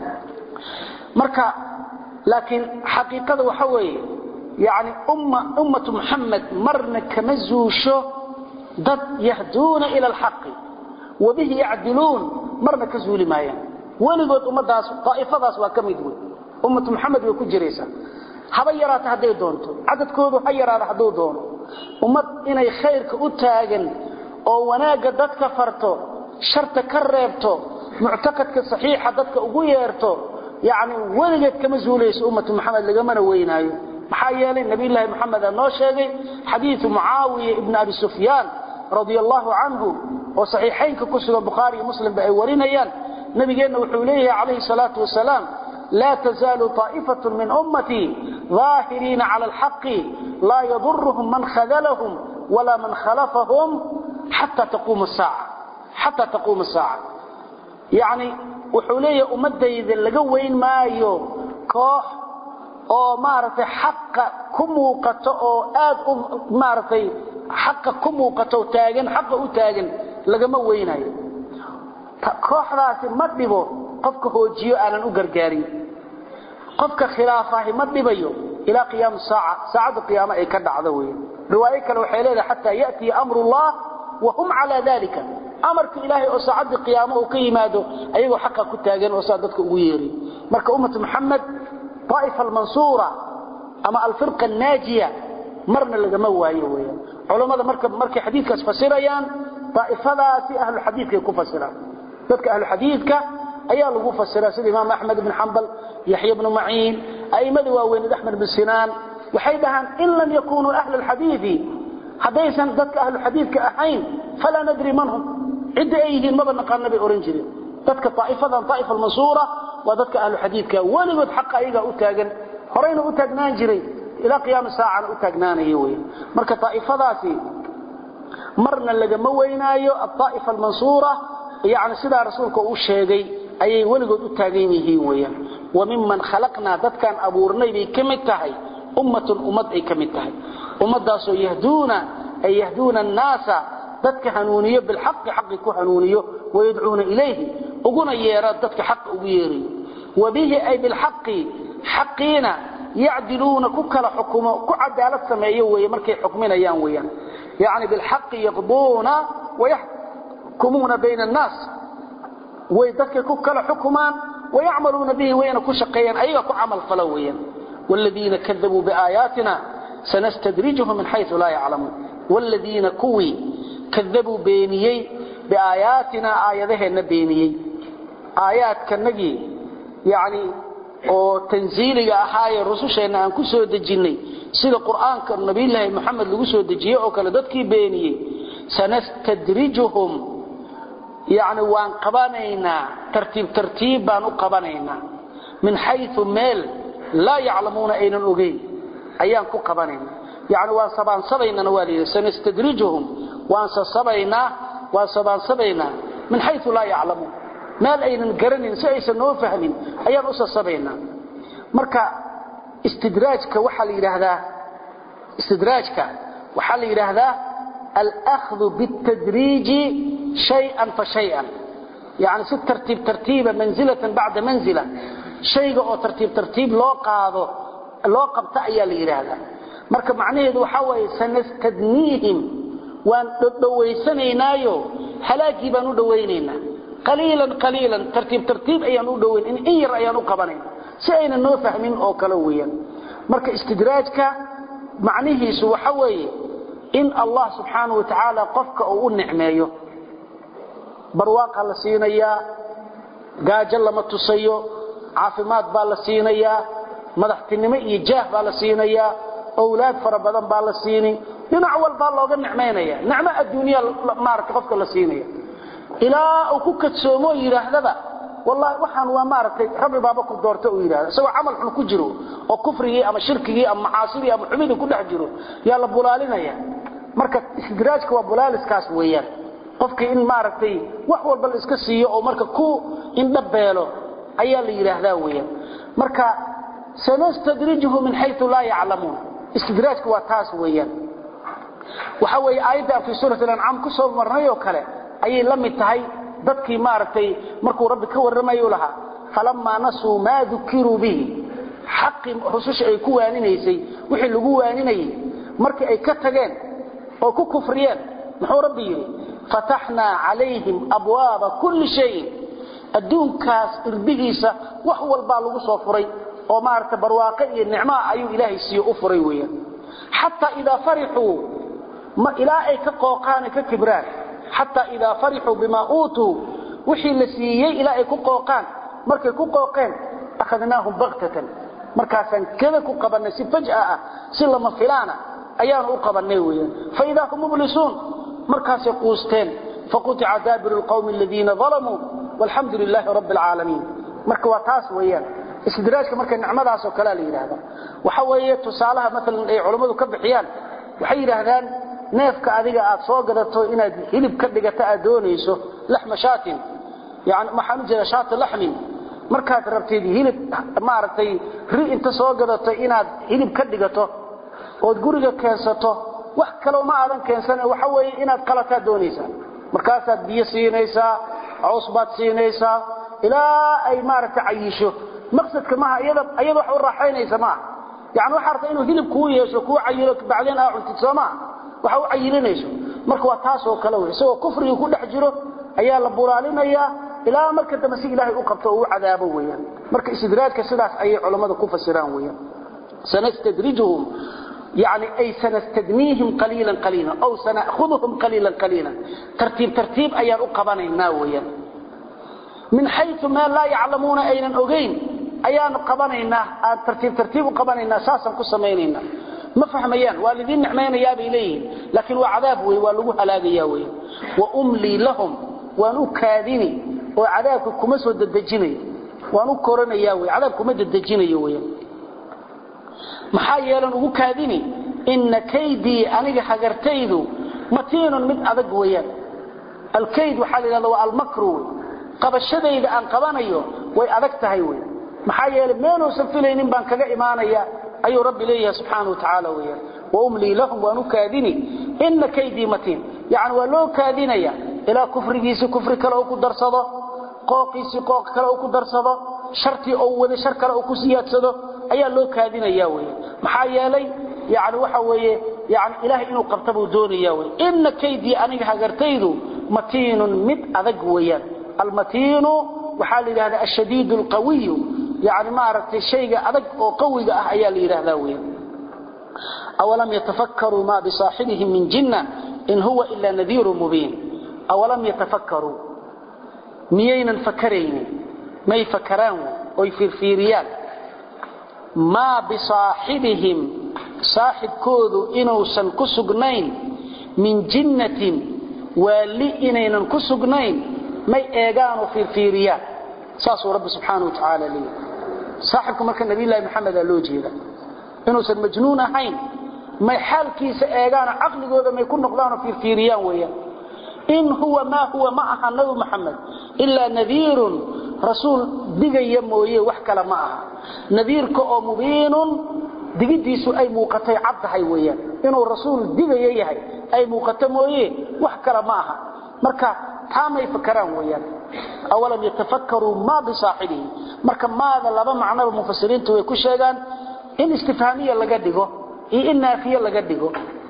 مركا لكن حقيقة وحوي يعني أمة, أمة محمد مرنا كمزوشو ضد يهدون إلى الحق وبه يعدلون مرنا كزولي مايا ولقد أمداس طائفة داس وكميدوي أمة محمد ويكون جريسة حبيرات هدي دونتو عدد كودو حيرات هدو دونو أمد إني خيرك أتاقن أو وناق دادك فرتو شرط كريبتو معتقدك صحيحة دادك أغيرتو يعني ولقد كمزوليس أمة محمد لقمنا وينايو محايالي النبي الله محمد النوشيغي حديث معاوية ابن أبي سفيان رضي الله عنه وصحيحين ككسر البخاري ومسلم بأولينيان نبينا وحوليه عليه الصلاة والسلام لا تزال طائفة من أمتي ظاهرين على الحق لا يضرهم من خذلهم ولا من خلفهم حتى تقوم الساعة حتى تقوم الساعة يعني وحوليه أمدي ذي اللقوين مايو كوح oo maartay xaq ku muuqato oo aad u maartay xaq ku muuqato taagan xaq u taagan lagama weynayo kooxdaasi ma dhibo qofka hoojiyo aanan u gargaarin qofka khilaafahay ma dhibayo ila qiyam saaca saacada qiyaama ay ka dhacdo weeyaan riwaayo kale waxay leedahay hatta yaati amrullah wa hum ala dhalika amarka ilaahi oo saacada qiyaama uu ka yimaado ayagoo xaq ku taagan oo saadadka ugu yeeri marka ummatu muhammad طائفة المنصورة أما الفرقة الناجية مرنا لغما وايو ويا علماء مركب مركب حديث كفسريان طائفة في أهل الحديث كفسرا ذلك أهل الحديث أيها لغو فسرا سيد إمام أحمد بن حنبل يحيى بن معين أي مدوى وين أحمد بن سنان وحيدها إن لم يكونوا أهل الحديث حديثا ذلك أهل الحديث كأحين فلا ندري منهم عد أيهن مبنى قال النبي أورنجري ذلك طائفة طائفة المنصورة وذلك أهل الحديث ولقد حق أيها أتاقن هرين أتاقنان جري إلى قيام الساعة أتاقنان يوي مركة طائفة ذاتي مرنا لقى موينايو الطائفة المنصورة يعني سيدة رسولك أشهدي أي ولقد أتاقين يوي وممن خلقنا ذات كان أبورني بي كمتهي أمة أمد أي كمتهي أمد داسو يهدون أي يهدون الناس ذاتك هنونيو بالحق حق كهنونيو ويدعون إليه وقنا يراد ذاتك حق ويري وبه أي بالحق حقين يعدلون ككل حكومة كعدالة سمائية ويمركي حكمين أيام ويان يعني بالحق يقضون ويحكمون بين الناس ويذكر ككل حكمان ويعملون به وين كشقيا أيها كعمل فلويا والذين كذبوا بآياتنا سنستدرجهم من حيث لا يعلمون والذين كوي كذبوا بينيي بآياتنا آياتهن بينيي آيات كالنجي يعني oo tanziiliga ahaay rususheena aan ku soo dejinay sida quraanka nabiga Muhammad lagu soo dejiyay oo kale dadkii beeniyay sanastadrijuhum yani waan qabanayna tartiib tartiib baan u qabanayna min haythu meel la yaclamuuna aynan ogeyn ayaan ku qabanayna yani waan sabaan sabayna waliya sanastadrijuhum waan sabayna waan sabaan sabayna min haythu la yaclamuun meel aynan garanin si aysan noo fahmin ayaan u sasabayna marka istidraajka waxa la yiraahdaa istidraajka waxa la yiraahdaa al-akhdhu bit-tadriji shay'an fa shay'an يعني ست ترتيب ترتيبا منزلة بعد منزلة شيء أو ترتيب ترتيب لو قاضو لو قبط أيا ليرادا marka macnaheedu waxa way sanastadniihim waan dawaysanaynayo halaagi baan u dhaweynayna qaliilan qaliilan tartiib tartiib ayaan u dhaweyn in yar ayaan u qabanay si ayna noo fahmin oo kala weeyaan marka istidraajka macnaheedu waxa way in Allah subhanahu wa ta'ala qofka uu nicmeeyo barwaaqa la siinaya gaajo lama tusayo caafimaad baa la siinaya madaxtinimo iyo jaah baa la siinaya awlaad fara badan baa la siini dhinac walba looga nicmeynaya nicmo adduunyo maarka qofka la siinaya ilaa uu ku kadsoomo yiraahdaba wallahi waxaan waa maartay rabbi baaba ku doorto uu yiraahdo soo amal xun ku jiro oo kufrigi ama shirkigi ama macaasidi ama xumidi ku dhex jiro yaa la bulaalinaya marka istidraajka waa bulaaliskaas weeyaan qofka in maartay wax walba la iska siiyo oo marka ku in dhabeelo ayaa la yiraahdaa weeyaan marka sanastadrijuhu min haythu la ya'lamun istidraajku waa taas weeyaan waxa way aayada fi suurat al-an'am ku soo marnay oo kale ayay la mid tahay dadkii maartay markuu rabbi ka waramayo laha falamma nasu ma dhukiru bihi haqqi rususha ay ku waaninaysay wixii lagu waaninayay markii ay ka tageen oo ku kufriyeen muxuu rabbi yiri فتحنا عليهم أبواب كل شيء الدونكاس إربيسا وهو البالغ صفري وما ارتبر واقعي النعماء أي إلهي سيء أفري ويا حتى إذا فرحوا ما إلهي كقوقان ككبران حتى إذا فرحوا بما أوتوا وحي لسيئي إلهي كقوقان مركي كقوقان أخذناهم بغتة مركاسا كذا كقبلنا سي فجأة سلما فلانا أيان أقبلنا ويا فإذا هم مبلسون مركز قوستين فقطع دابر القوم الذين ظلموا والحمد لله رب العالمين مركوا تاس ويان استدراجك مركا نعمداس oo kala leeyahay waxa weeye tusaalaha midna ay culimadu ka bixiyaan waxay yiraahdaan neefka adiga aad soo gadato inaad hilib ka dhigato aad doonayso laxma shaatin yaani maxaan jira shaat laxmin markaad rabtid hilib maartay ri inta soo gadato inaad hilib ka dhigato oo guriga keensato wax kale ma aadan keensan waxa weeye inaad qalata doonaysa markaas aad biyo siinaysa cusbad siinaysa ilaa ay maarta ayisho maqsadka ma ayada ayada wax u raaxaynaysa ma yaani waxa arta inuu hilib ku yeesho ku ayilo bacdeen aa cunti Soomaa waxa uu ayilinayso marka waa taas oo kale weey soo kufriga ku dhex jiro ayaa la buraalinaya ilaa marka dambe si Ilaahay u qabto oo cadaabo weeyaan marka istidraadka sidaas ay culimadu ku fasiraan weeyaan sanastadrijuhum يعني أي سنستدنيهم قليلا قليلا أو سنأخذهم قليلا قليلا ترتيب ترتيب أي أقباني ناويا من حيث ما لا يعلمون أين أغين أي أقبانينا ترتيب ترتيب أقبانينا أساسا كسمينينا ما فهميان والذين نعمين ياب إليه لكن وعذاب ويوالوها لاقياوي وأملي لهم وأنكاذني وعذابكم كمسود الدجيني وأنكرني ياوي عذابكم الدجيني يوي maxaa yeelan ugu kaadini inna kaydi aniga hagartaydu matiinun mid adag weeyaan alkayd waxa la yiraahdaa almakru qabashadayda aan qabanayo way adag tahay weey maxaa yeelan meeno safilaynin baan kaga iimaanaya ayu rabbi leeyahay subhanahu wa ta'ala weeyaan wa umli lahum wa nukadini inna kaydi matiin yaani waa loo kaadinaya ila kufrigiisa kufri kale oo ku darsado qooqiisi qooq kale oo ku darsado sharti oo wada shar kale oo ku siyaadsado ayaa loo kaadinaya weey maxaa yeelay yaani waxa weeye yaani ilaahay inuu qabtabo doonaya weey in kaydi aniga hagartaydu matiinun mid adag weeyaan almatiinu waxa la yiraahdaa ashadiid alqawi yaani ma aragtay shayga adag oo qawiga ah ayaa la yiraahdaa weey awalam yatafakkaru ma bi saahibihim min jinna in huwa illa nadhirun mubin awalam yatafakkaru miyaynan fakarayni may fakaraan oo firfiriyaan ما بصاحبهم صاحب كودو إنوسا كسقنين من جنة ولئنين كسقنين ما إيقانوا في الفيرياء ساسو رب سبحانه وتعالى لي صاحبكم مركا نبي الله محمد اللوجي ذا إنوسا مجنون حين ما حال كيس إيقان عقل قوضا ما يكون نقضانوا في الفيرياء ويا إن هو ما هو معها النبي محمد إلا نذير rasuul digaya mooyee wax kala ma aha nadiirka oo mubiinun digidiisu ay muuqatay caddahay weeyaan inuu rasuul digaya yahay ay muuqato mooyee wax kala ma aha marka taamay fakaraan weeyaan awalam yatafakkaru ma bi saahibihi marka maada laba macnaba mufassiriintu way ku sheegaan in istifhaamiya laga dhigo iyo in naafiya laga dhigo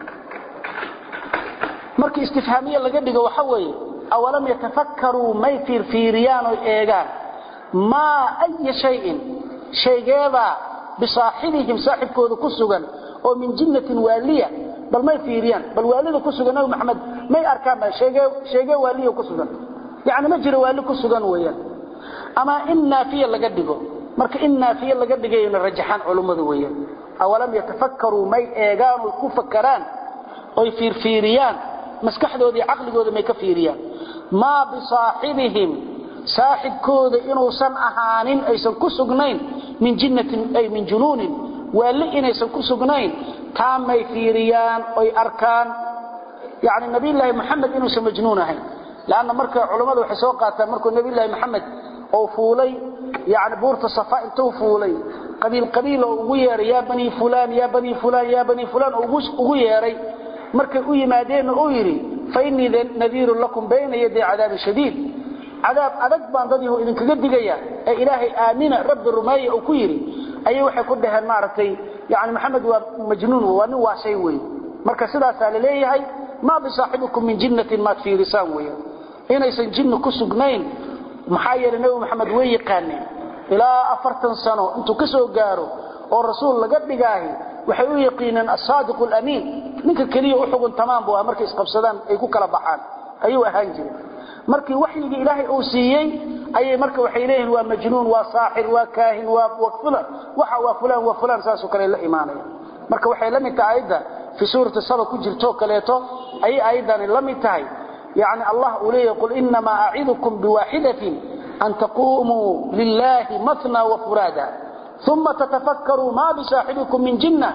marka istifhaamiya laga dhigo waxa weeye awalam yatafakkaru may firfiriyaan oo eegaan ma ay shay'in shaygeeda bisaaxibihim saaxibkooda ku sugan oo min jinnatin waliya bal may fiiriyaan bal waalida ku sugan nabi maxamed may arkaan ba sheege sheege waliya ku sugan yaani ma jiro wali ku sugan weeyaan ama in naafiya laga dhigo marka in naafiya laga dhigayna rajaxan culimadu weeyaan awalam yatafakkaru may eegaan oo ku fakaraan oo fiirfiiriyaan maskaxdoodii aqligooda may ka fiiriyaan ma bi saahibihim saaxibkooda inuu san ahaanin aysan ku sugnayn min jinnatin ay min junuunin wali inaysan ku sugnayn taamay fiiriyaan oo arkaan yaani nabi ilaahi maxamed inuu sa majnuun ahayn laana marka culimadu waxay soo qaataan markuu nabi ilaahi maxamed oo fuulay yaani buurta safa intuu fuulay qabiil qabiil oo ugu yeeray ya bani fulaan ya bani fulaan ya bani fulaan ugu ugu yeeray markay u yimaadeen oo yiri fa inni nadhirun lakum bayna yaday adab shadiid adab adag baan dadii idin kaga digaya ee ilaahay aamina rabbi rumaaya oo ku yiri ayay waxay ku dhahan maartay yaani maxamed waa majnuun waa nin waa shay weey marka sidaas la leeyahay ma bi saahibikum min jinnatin ma fi risaan weey inaysan jinnu ku sugnayn maxaa yeelay nabi maxamed way yaqaaneen ilaa afartan sano intuu ka soo gaaro oo rasuul laga dhigaahay waxay u yaqiinaan as-saadiq al-amin ninka kaliya u xugun tamaam buu markay isqabsadaan ay ku kala baxaan ayuu ahaan jiray markii waxyiga ilaahay uu siiyay ayay marka waxay leeyeen waa majnuun waa saahir waa kaahin waa waqfula waxa waa fulan waa fulan saasu kale la iimaanay marka waxay la mid tahay ayda fi suurati saba ku jirto kaleeto ay aydan la mid tahay يعني الله أوليه يقول إنما أعيدكم بواحدة أن تقوموا لله مثنى وفرادا ثم تتفكروا ما بصاحبكم من جنة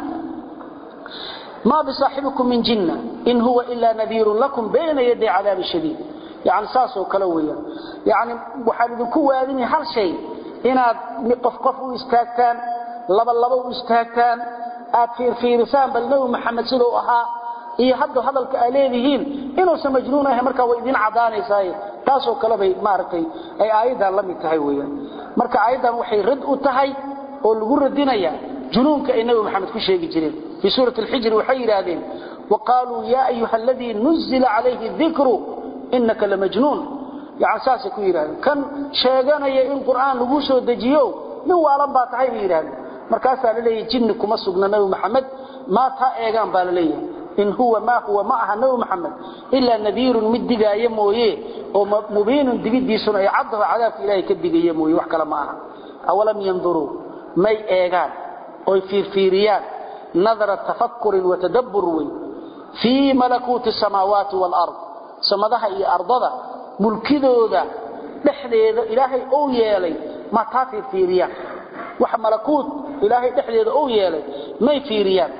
ما بصاحبكم من جنة إن هو إلا نذير لكم بين يدي عذاب شديد يعني ساسو كلوية يعني وحالدكم هذه هر شيء إنا قفقفوا استاكتان لبا لبا استاكتان آتفير في رسان بل نبي محمد سلو أها iyo hadda hadalka ay leeyihiin inuu sa majnuun yahay marka way idin cadaanaysaa taasoo kale bay maartay ay aayadan la mid tahay weeyaan marka aayadan waxay rad u tahay oo lagu radinaya junuunka ay nabi maxamed ku sheegi jireen fi suurati al-hijr waxay yiraahdeen waqaalu ya ayyuha alladhi nuzila alayhi dhikru innaka lamajnuun ya asaas ku yiraahdeen kan sheeganaya in quraan lagu soo dejiyo nin waalan baa tahay yiraahdeen markaas la leeyahay jinni kuma sugna nabi maxamed ma ta eegan baa la leeyahay إن هو ما هو معه نبي محمد إلا نذير مدقا يمويه ومبين دقيدي سنة يعضه عذاب إلهي كدقا يمويه وحكا معها أولم ينظروا مي إيغان أو فيرفيريان نظر التفكر وتدبر في ملكوت السماوات والأرض سمدها إي أرضها ملكذو ذا دحلي إلهي أو يالي ما تافير فيريان وح ملكوت إلهي دحلي أو يالي مي فيريان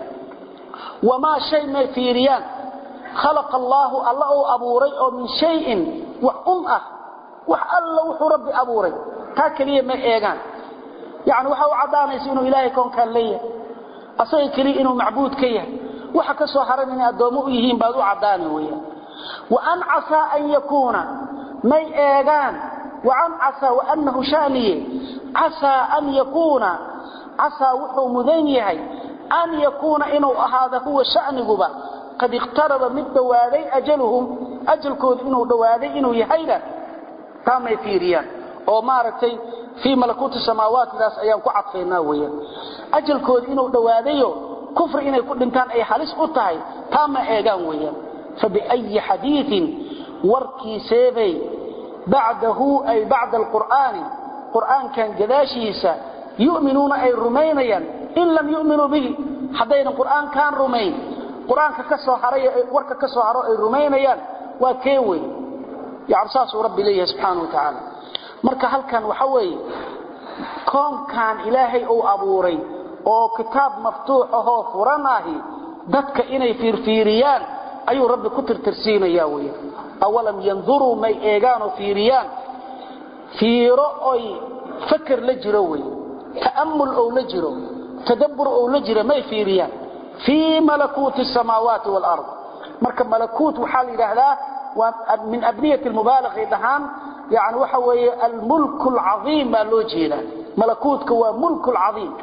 وما شيء ما فيريان خلق الله الله أبوري أو من شيء وأمأه وحالله رب أبوري تاكلية ما إيغان يعني وحاو عدانا يسينه إلهي كون كان ليه أصير كلي إنه معبود كيه وحكا سوحرني أدومو إيهين بادو عدانا ويه وأن عسى أن يكون ما إيغان وعن عسى وأنه شانيه عسى أن يكون عسى وحو مذينيهي أن يكون إنه هذا هو شأنه قد اقترب من دوادي أجلهم أجل كود إنه دوادي إنه يهيدا تام يفيريان أو مارتي في ملكوت السماوات ذاس أيام كعط في الناوية أجل كود إنه دوادي كفر إنه يكون كان أي حالس أطهي تام إيقان ويا فبأي حديث وركي سيبي بعده أي بعد القرآن قرآن كان جداشيسا يؤمنون أي رمينيا إن لم يؤمنوا به حدين القرآن كان رمين قرآن كسو حري ورك كسو حري الرمينيان وكيوي يعرساس رب ليه سبحانه وتعالى marka halkan waxa weey koon kan ilaahay oo abuuray oo kitaab maftuux ah oo furanahi dadka inay fiirfiiriyaan ayuu rabbi ku tirtirsiinaya weey awalam yanzuru may eegaan oo fiiriyaan fiiro oy fakr la jiro way ta'ammul oo la jiro tadabbur oo la jiro may fiiriyaan fi malakuti samawati wal ard marka malakut waxa la yiraahdaa ومن أبنية المبالغة دهان يعني وحوي الملك العظيم ما لو جينا ملكوتك هو ملك العظيم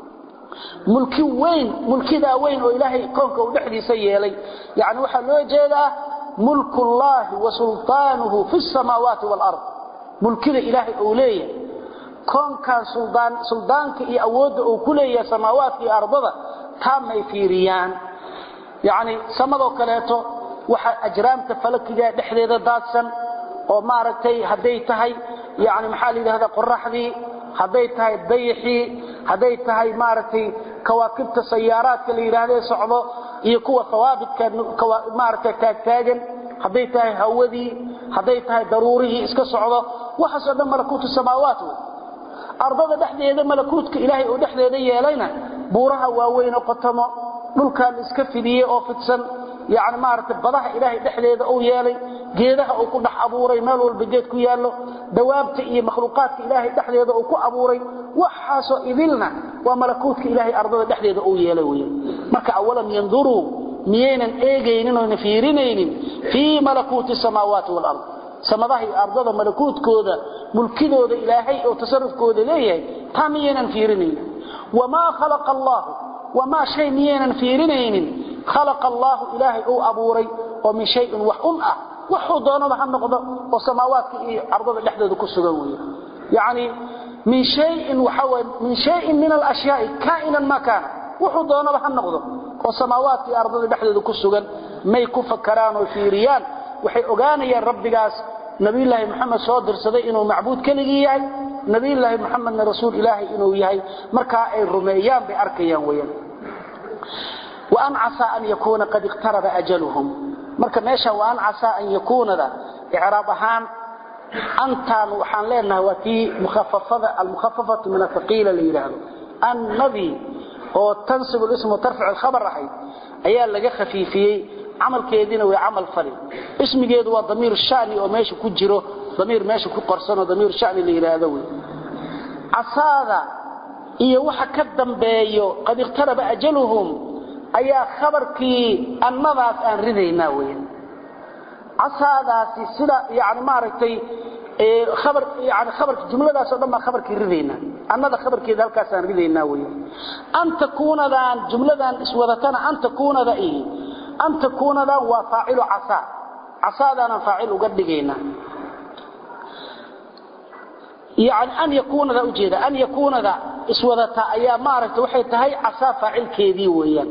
ملكي وين ملكي دا وين وإلهي كونك ودحدي سيالي يعني وحا لو جينا ملك الله وسلطانه في السماوات والأرض ملكي دا إلهي أوليه كونك سلطان سلطانك إي أود أوكوليه سماوات إي أرضه تام يفيريان يعني سمدو كليتو waxa ajraamta falakiga dhexdeeda daadsan oo maaragtay haday tahay yaani maxaa la yiraahdaa qorraxdii haday tahay dayxii haday tahay maaragtay kawaakibta sayaaraadka la yiraahdo socdo iyo kuwa thawaabidka maaragtay taag taagan haday tahay hawadii haday tahay daruurihii iska socdo waxa soo dhan malakuutu samaawaatu ardada dhexdeeda malakuutka ilaahay oo dhexdeeda yeelayna buuraha waaweyn oo qotamo dhulka iska fidiyay oo fidsan يعني ما أردت بضح إلهي دحليذ أو يالي جيدها أو كل أبوري مال والبجيت كو يالو دوابت إيه مخلوقات إلهي دحليذ أو كو أبوري وحاسو إذلنا وملكوتك إلهي أرض دحليذ أو يالي مركا أولا ينظروا ميينا إيجينين ونفيرينين في ملكوت السماوات والأرض سمضاهي أرض ملكوت كودا ملكي كودا إلهي أو تصرف كودا ليه تامينا فيرينين وما خلق الله وما شيء ميينا فيرينين خلق الله إلهي أو أبوري ومن شيء وحمأة وحضانه بحن نقضه وسماوات أرضه لحدة كسوية يعني من شيء وحوى من شيء من الأشياء كائنا ما كان وحضانه بحن نقضه وسماوات أرضه لحدة كسوية ما يكون فكران وفيريان وحي أغاني يا رب قاس نبي الله محمد صادر صدق إنه معبود كليجي نبي الله محمد رسول إلهي إنه يهي مركا الرميان بأركيان ويان وأن عسى أن يكون قد اقترب أجلهم مركا ماشا وأن عسى أن يكون ذا إعرابهان أنتان وحان لأنه وفي مخففة المخففة من الثقيلة لإله النبي هو تنسب الاسم وترفع الخبر رحيم أيها اللي خفيفي عمل كيدين وعمل فريق اسم جيد هو ضمير الشأني وماشي كجره ضمير ماشي كقرصان وضمير الشأني لإله ذوي عسى ذا إيه وحا كدن بيو قد اقترب أجلهم ayaa khabarkii annadaas aan ridayna weeyaan asaadaasi sida yaani maaragtay ee khabar yaani khabarka jumladaas oo dhan khabarkii ridayna annada khabarkeeda halkaas aan ridayna weeyaan anta kuunadan jumladan iswadatana anta kuunada ee anta kuunada waa faacilu asa asaadana faacil uga dhigayna يعني أن يكون ذا أجيدا أن يكون ذا اسودتا أيام ماركت وحي تهي عصا فاعل كيدي ويان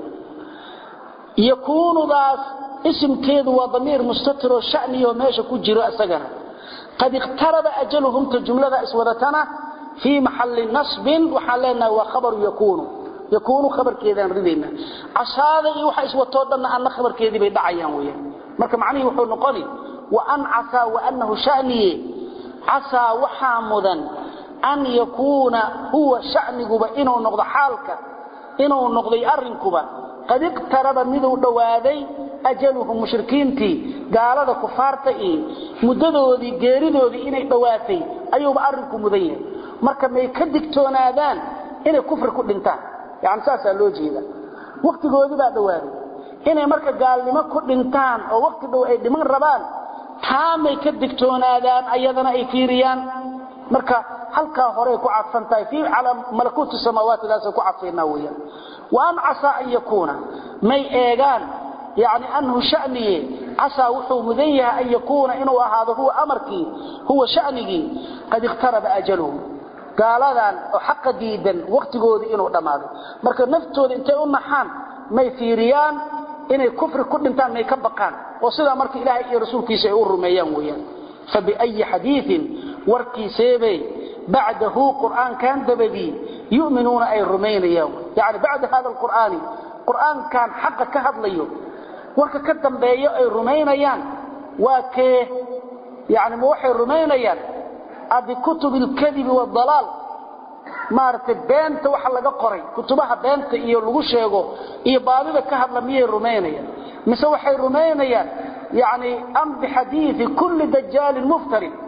يكون ذا اسم كيد وضمير مستتر وشأني وماشا كجر أسقنا قد اقترب أجلهم الجملة ذا اسودتنا في محل نصب وحلنا وخبر يكون يكون خبر كيدان ردينا عصا ذا يوحي اسودتنا أن خبر كيدي بيدعيان ويان مركب معنيه وحول نقولي وأن عصا وأنه شأني عسى وحامدا أن يكون هو شأنكب إنه نقض حالك إنه نقض أرنكب قد اقترب منه دوادي أجلهم مشركينتي قال هذا كفارتي مددو ذي قيردو ذي إنه دواتي أيوب أرنكم مذين مركب ما يكدك تونادان إنه كفر كل انتان يعني ساسا لوجي ذا وقت قوذي بعد دوادي إنه مركب قال لما كل انتان أو وقت دوادي لمن ربان taamay ka digtoonaadaan ayadana ay fiiriyaan marka halka hore ku cadfantaay fi ala malakuutu samaawaati la ku cadfayna weeyaan waan asa an yakuna may eegan yaani anhu sha'ni asa wuxuu mudayaha an yakuna inuu ahaado huwa amarki huwa sha'nigi qad iqtaraba ajaluhu qaaladan oo xaq diidan waqtigoodi inuu dhamaado marka naftooda intay u naxaan may fiiriyaan inay kufri ku dhintaan may ka baqaan oo sida markii ilaahay iyo rasuulkiisa ay u rumeeyaan weeyaan fabi ay hadithin warki seebay ba'dahu qur'an kan dabadi yu'minuna ay rumeeyaan yaani ba'da hada alquran qur'an kan xaq ka hadlayo warka ka dambeeyo ay rumeeyaan waa ka yaani ma waxay rumeeyaan abi kutub alkadhib wadalal maartay beenta waxa laga qoray kutubaha beenta iyo lagu sheego iyo baadida ka hadla miyay rumeynayaan mise waxay rumeynayaan yaani am bi hadith kulli dajjal muftari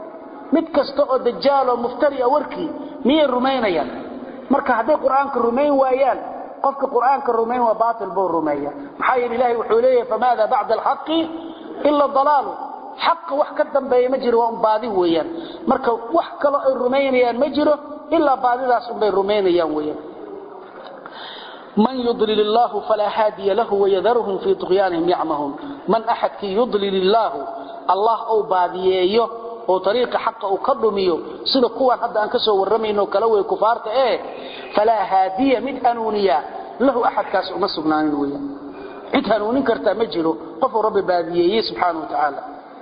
mid kasta oo dajaal oo muftari ah warkii miyay rumaynayaan marka haday quraanka rumayn waayaan qofka quraanka rumayn waa baatil buu rumeeyaa maxay ilaahay wuxuu leeyahay famaada ba'da al-haqqi illa dalal حق wax ka dambeeyay ma jiro waan baadi weeyaan marka wax kale ay rumeynayaan ma jiro illa baadidaas u bay rumeynayaan weeyaan man yudlil Allah fala hadiya lahu wa yadharuhum fi tughyanihim ya'mahun man ahad ki yudlil Allah Allah oo baadiyeeyo oo tariiqa xaq oo ka dhumiyo sida kuwan hadda aan ka soo waramayno kala way kufaarta ee fala hadiya mid anuniya lahu ahad kaas uma sugnaanin weeyaan cid hanuunin karta ma jiro qof rabbi baadiyeeyay subhanahu wa ta'ala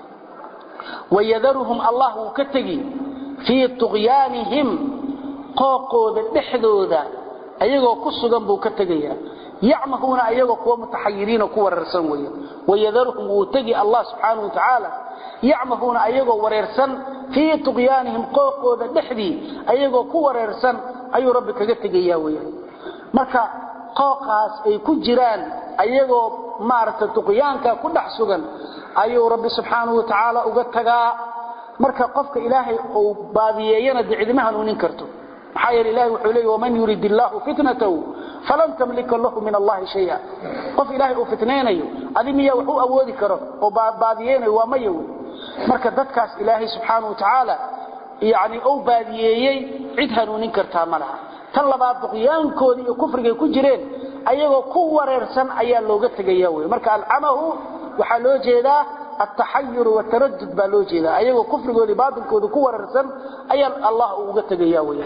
ويذرهم الله كتغي في طغيانهم قوقود دخدودا ايغو كسغان بو كتغيا يعمهون ايغو كو متحيرين كو وررسن ويه ويذرهم وتغي الله سبحانه وتعالى يعمهون ايغو وررسن في طغيانهم قوقود دخدي ايغو كو وررسن ايو ربي كغا تغيا ويه marka qooqaas ay ku jiraan ayagoo maarta tuqyaanka ku dhaxsugan ayuu rabbi subhanahu wa ta'ala uga tagaa marka qofka ilaahay oo baadiyeeyana dicdimaha nuunin karto maxaa yeelay ilaahay wuxuu leeyahay man yuridillahu fitnatahu falan tamlika lahu min allahi shay'a qof ilaahay oo fitneenayo adimiya wuxuu awoodi karo oo baadiyeenay waa mayow marka dadkaas ilaahay subhanahu wa ta'ala yaani oo baadiyeeyay cid hanuunin karta malaha tan labaad duqyaankooda iyo kufriga ku jireen ayagoo ku wareersan ayaa looga tagayaa way marka al-amahu waxa loo jeedaa at-tahayyur wa taraddud baa loo jeedaa ayagoo kufrigooda baadilkooda ku wareersan ayaa Allah uga tagayaa way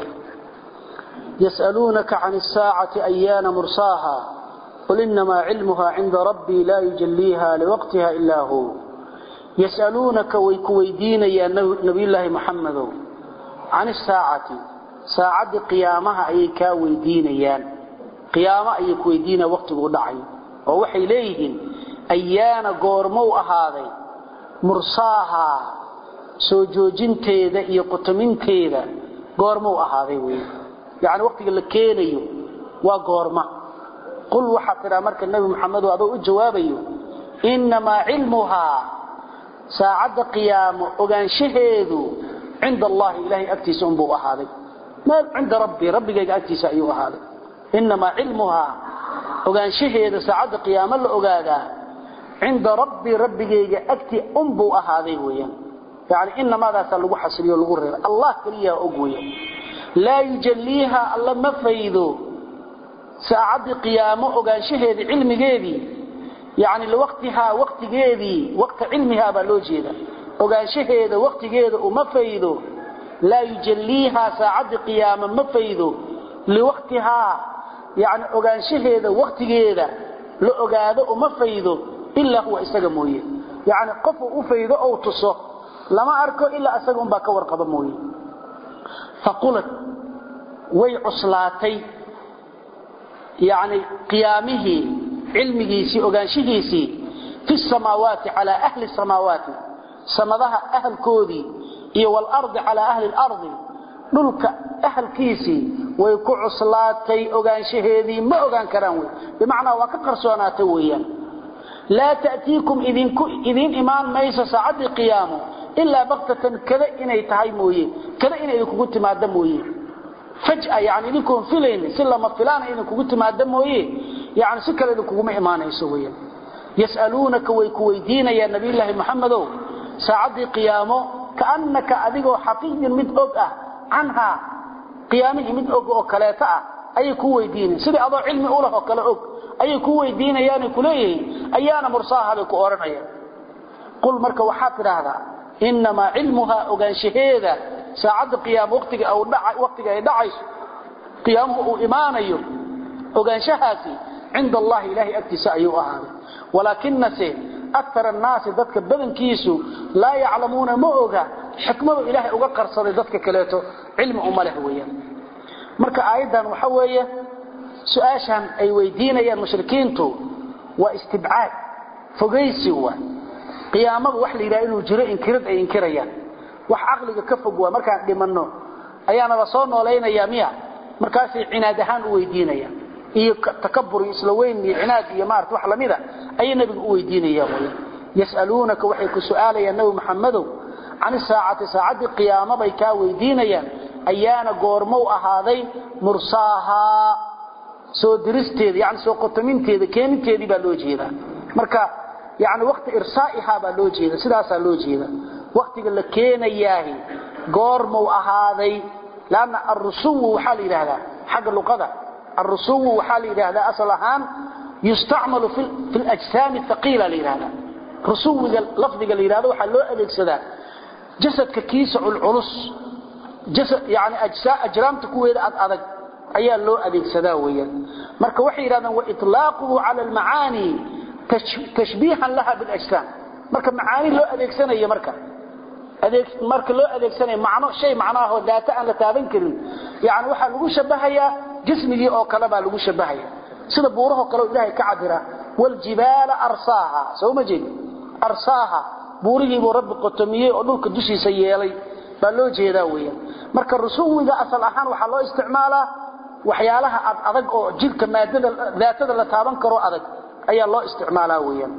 yasalunaka 'anis saa'ati ayyana mursaha qul inma 'ilmuha 'inda rabbi la yujalliha liwaqtiha illa hu yasalunaka way ku weydiinayaan nabiyullaahi muhammad 'anis saa'ati saacad qiyaamaha ay ka weydiinayaan qiyaama ay ku weydiina waqtigu dhacay oo waxay leeyihiin ayaana goormow ahaaday mursaha soo joojinteeda iyo qutaminteeda goormow ahaaday weey yaani waqtiga la keenayo waa goorma qul waxa tira marka nabi maxamed oo u jawaabayo inma ilmuha saacad qiyaamo ogaanshaheedu عند الله إلهي أكتس أنبو أهاذي ما عند ربي ربي أكتس أيها هذا إنما علمها وقال شهيد سعد قيام الأقادة عند ربي ربي أكتس أنبو أهاذي ويا يعني إنما ذا سألقوا حسري والغرر الله كليها أقويا لا يجليها الله ما فيذو سعد قيام وقال شهيد علم جيدي يعني لوقتها وقت جيدي وقت علمها بلوجيدا وقال شهيد وقت جيد وما فيدو لا يجليها ساعد قياما ما فيدو لوقتها يعني وقال شهيد وقت جيد لأقاده وما فيدو إلا هو استقمويه يعني قفوا وفيدو أو تصو لما أركو إلا أستقم باك ورقب مويه فقلت ويعصلاتي يعني قيامه علمه سي وقال شهيسي في السماوات على أهل السماوات سمدها أهل كودي إيو والأرض على أهل الأرض دلك أهل كيسي ويكو عصلاتي أغان شهيدي ما أغان كرانوي بمعنى وكقر سوناتويا لا تأتيكم إذن, إذن إيمان ميسا سعد قيامه إلا بغتة كذا إني تهيموي كذا إني كنت ما دموي فجأة يعني لكم فلين سلما فلان إني كنت ما دموي يعني سكر لكم إيمان يسويا يسألونك ويكويدين يا نبي الله محمد ساعدي قيامه كأنك أذيقه حقيقي مدعوك عنها قيامه مدعوك وكلاتا أي كوي دين سيدي أضع علمي أوله وكلاؤك أي كوي دين ياني كليه أيانا مرصاها لك أورنيا قل مرك وحاكر هذا إنما علمها أغان شهيدة ساعد قيام وقتك أو وقتك يدعي قيامه إيماني أغان شهاسي عند الله إلهي أكتساء يؤهر ولكن سي أكثر الناس ذاتك بدن كيسو لا يعلمون مؤغا حكمه إلهي أغا قرصد ذاتك كليته علم أماله ويا مركا آيدا وحوية سؤاشا أي ويدين يا المشركين تو واستبعاد فقيسي هو قيامه وحل إلى إنه جرئ إنكرد أي إنكريان وح عقلك كفقوا مركا لمنه أيانا رصون ولينا يامية مركاسي عنادهان ويدين يا iyo takabur islaweyn iyo cinaad iyo maart wax lamida ay nabigu u weydiinayaan yasalunaka waxay ku su'aalayaan nabi maxamedow عن الساعة ساعة قيامة بيكا ويدينيا أيانا قورمو أهاذي مرساها سو درستيد يعني سو قطمينتيد كينتيد بالوجيدا marka yani waqti irsaa'iha ba loo jeeda sidaas loo jeeda waqtiga la keenayahay goormo ahaaday laana ar-rusul waxa la yiraahdaa xagga luqada ar-rusul waxa la yiraahdaa asalahan yustacmalu fi fi al-ajsam athqila la yiraahdaa rusulga lafdiga la yiraahdo waxa loo adeegsadaa jasadka kiisa ulus jasad yani ajsa ajramta kuweeda ad adag ayaa loo adeegsadaa weeyaan marka waxa yiraahdaan wa itlaaqu ala al-maani تشبيها لها بالاجسام marka macaani loo adeegsanayo marka adeeg marka loo adeegsanayo macno shay macnaaho daata aan la taaban karin yaani waxa lagu shabahayaa jismigii oo kale baa lagu shabahayaa sida buuraha kale Ilaahay ka cabira wal jibaala arsaaha soo ma jeed arsaaha buurigii buu rabbi qotomiyay oo dhulka dushiisa yeelay baa loo jeedaa weeyaan marka rusuwiga asal ahaan waxa loo isticmaalaa waxyaalaha adag oo jilka maadada daatada la taaban karo adag ayaa loo isticmaalaa weeyaan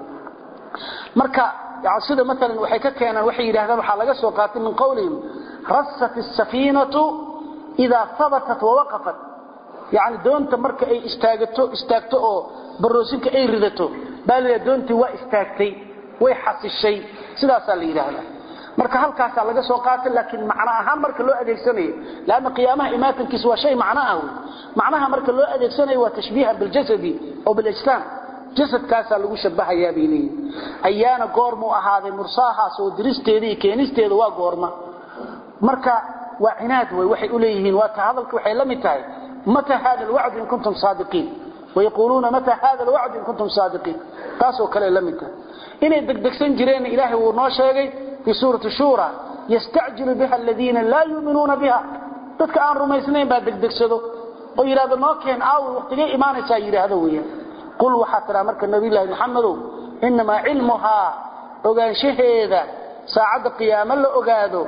marka yaani sida mesela waxay ka keenan waxay yiraahdaan waxa laga soo qaatay min qawlihim rassat as-safinatu idha thabatat wa waqafat yaani doonta marka ay istaagato istaagto oo baroosinka ay ridato bal doonti waa istaagtay way xasishay sidaas la yiraahdaa marka halkaas laga soo qaatay laakiin macna ahaan marka loo adeegsanayo laana qiyaamaha imaatankiisa waa shay macna ah macnaha marka loo adeegsanayo waa tashbiiha bil jasadi oo bil ijsam جسد كاسا لغو شبهيا بيلي ايانا غورمو اهاده مرساها سو دريستيدي كينيستيدا وا غورما marka waa cinaad way waxay u leeyihiin waa ta hadalku waxay la mid tahay mata hada alwa'd in kuntum saadiqin ويقولون متى هذا الوعد in kuntum saadiqin taasoo kale la mid tahay inay degdegsan jireen ilaahay uu noo sheegay fi suurati shura yasta'jilu biha alladheena la yu'minuna biha dadka aan rumaysnayn baa degdegsado oo yiraahdo noo keen aaw waqtiga iimaanaysa yiraahdo weeyaan قل وحترى مرك النبي الله محمد إنما علمها أغانشهيدا ساعد قياما لأغادو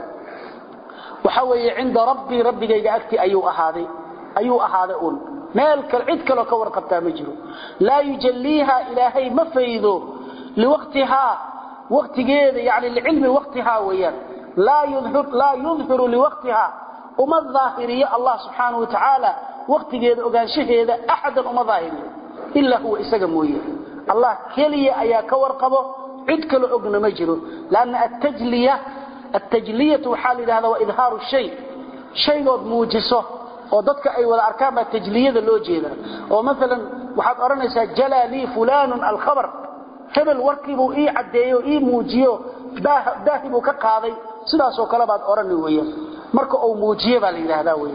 وحوي عند ربي ربي جاي أكتي أيو أهادي أيو أهادي أول مالك العدك لو كور قبتا مجرو لا يجليها إلهي مفيدو لوقتها وقت جيد يعني العلم وقتها ويان لا يظهر لا يظهر لوقتها وما الظاهرية الله سبحانه وتعالى وقت جيد أغانشهيدا أحدا وما ظاهرية إلا هو إساق مويه الله كلية أيا كورقبه عدك لأقن مجره لأن التجلية التجلية حال هذا وإظهار الشيء شيء موجسه وضدك أي ولا أركام التجلية اللوجية ومثلا وحد أرنسا جلى لي فلان الخبر هبل وركبه إي عديه إي موجيه داهبه كقاضي سلاسه كلابات أرني ويه مركو أو موجيه بالي هذا ويه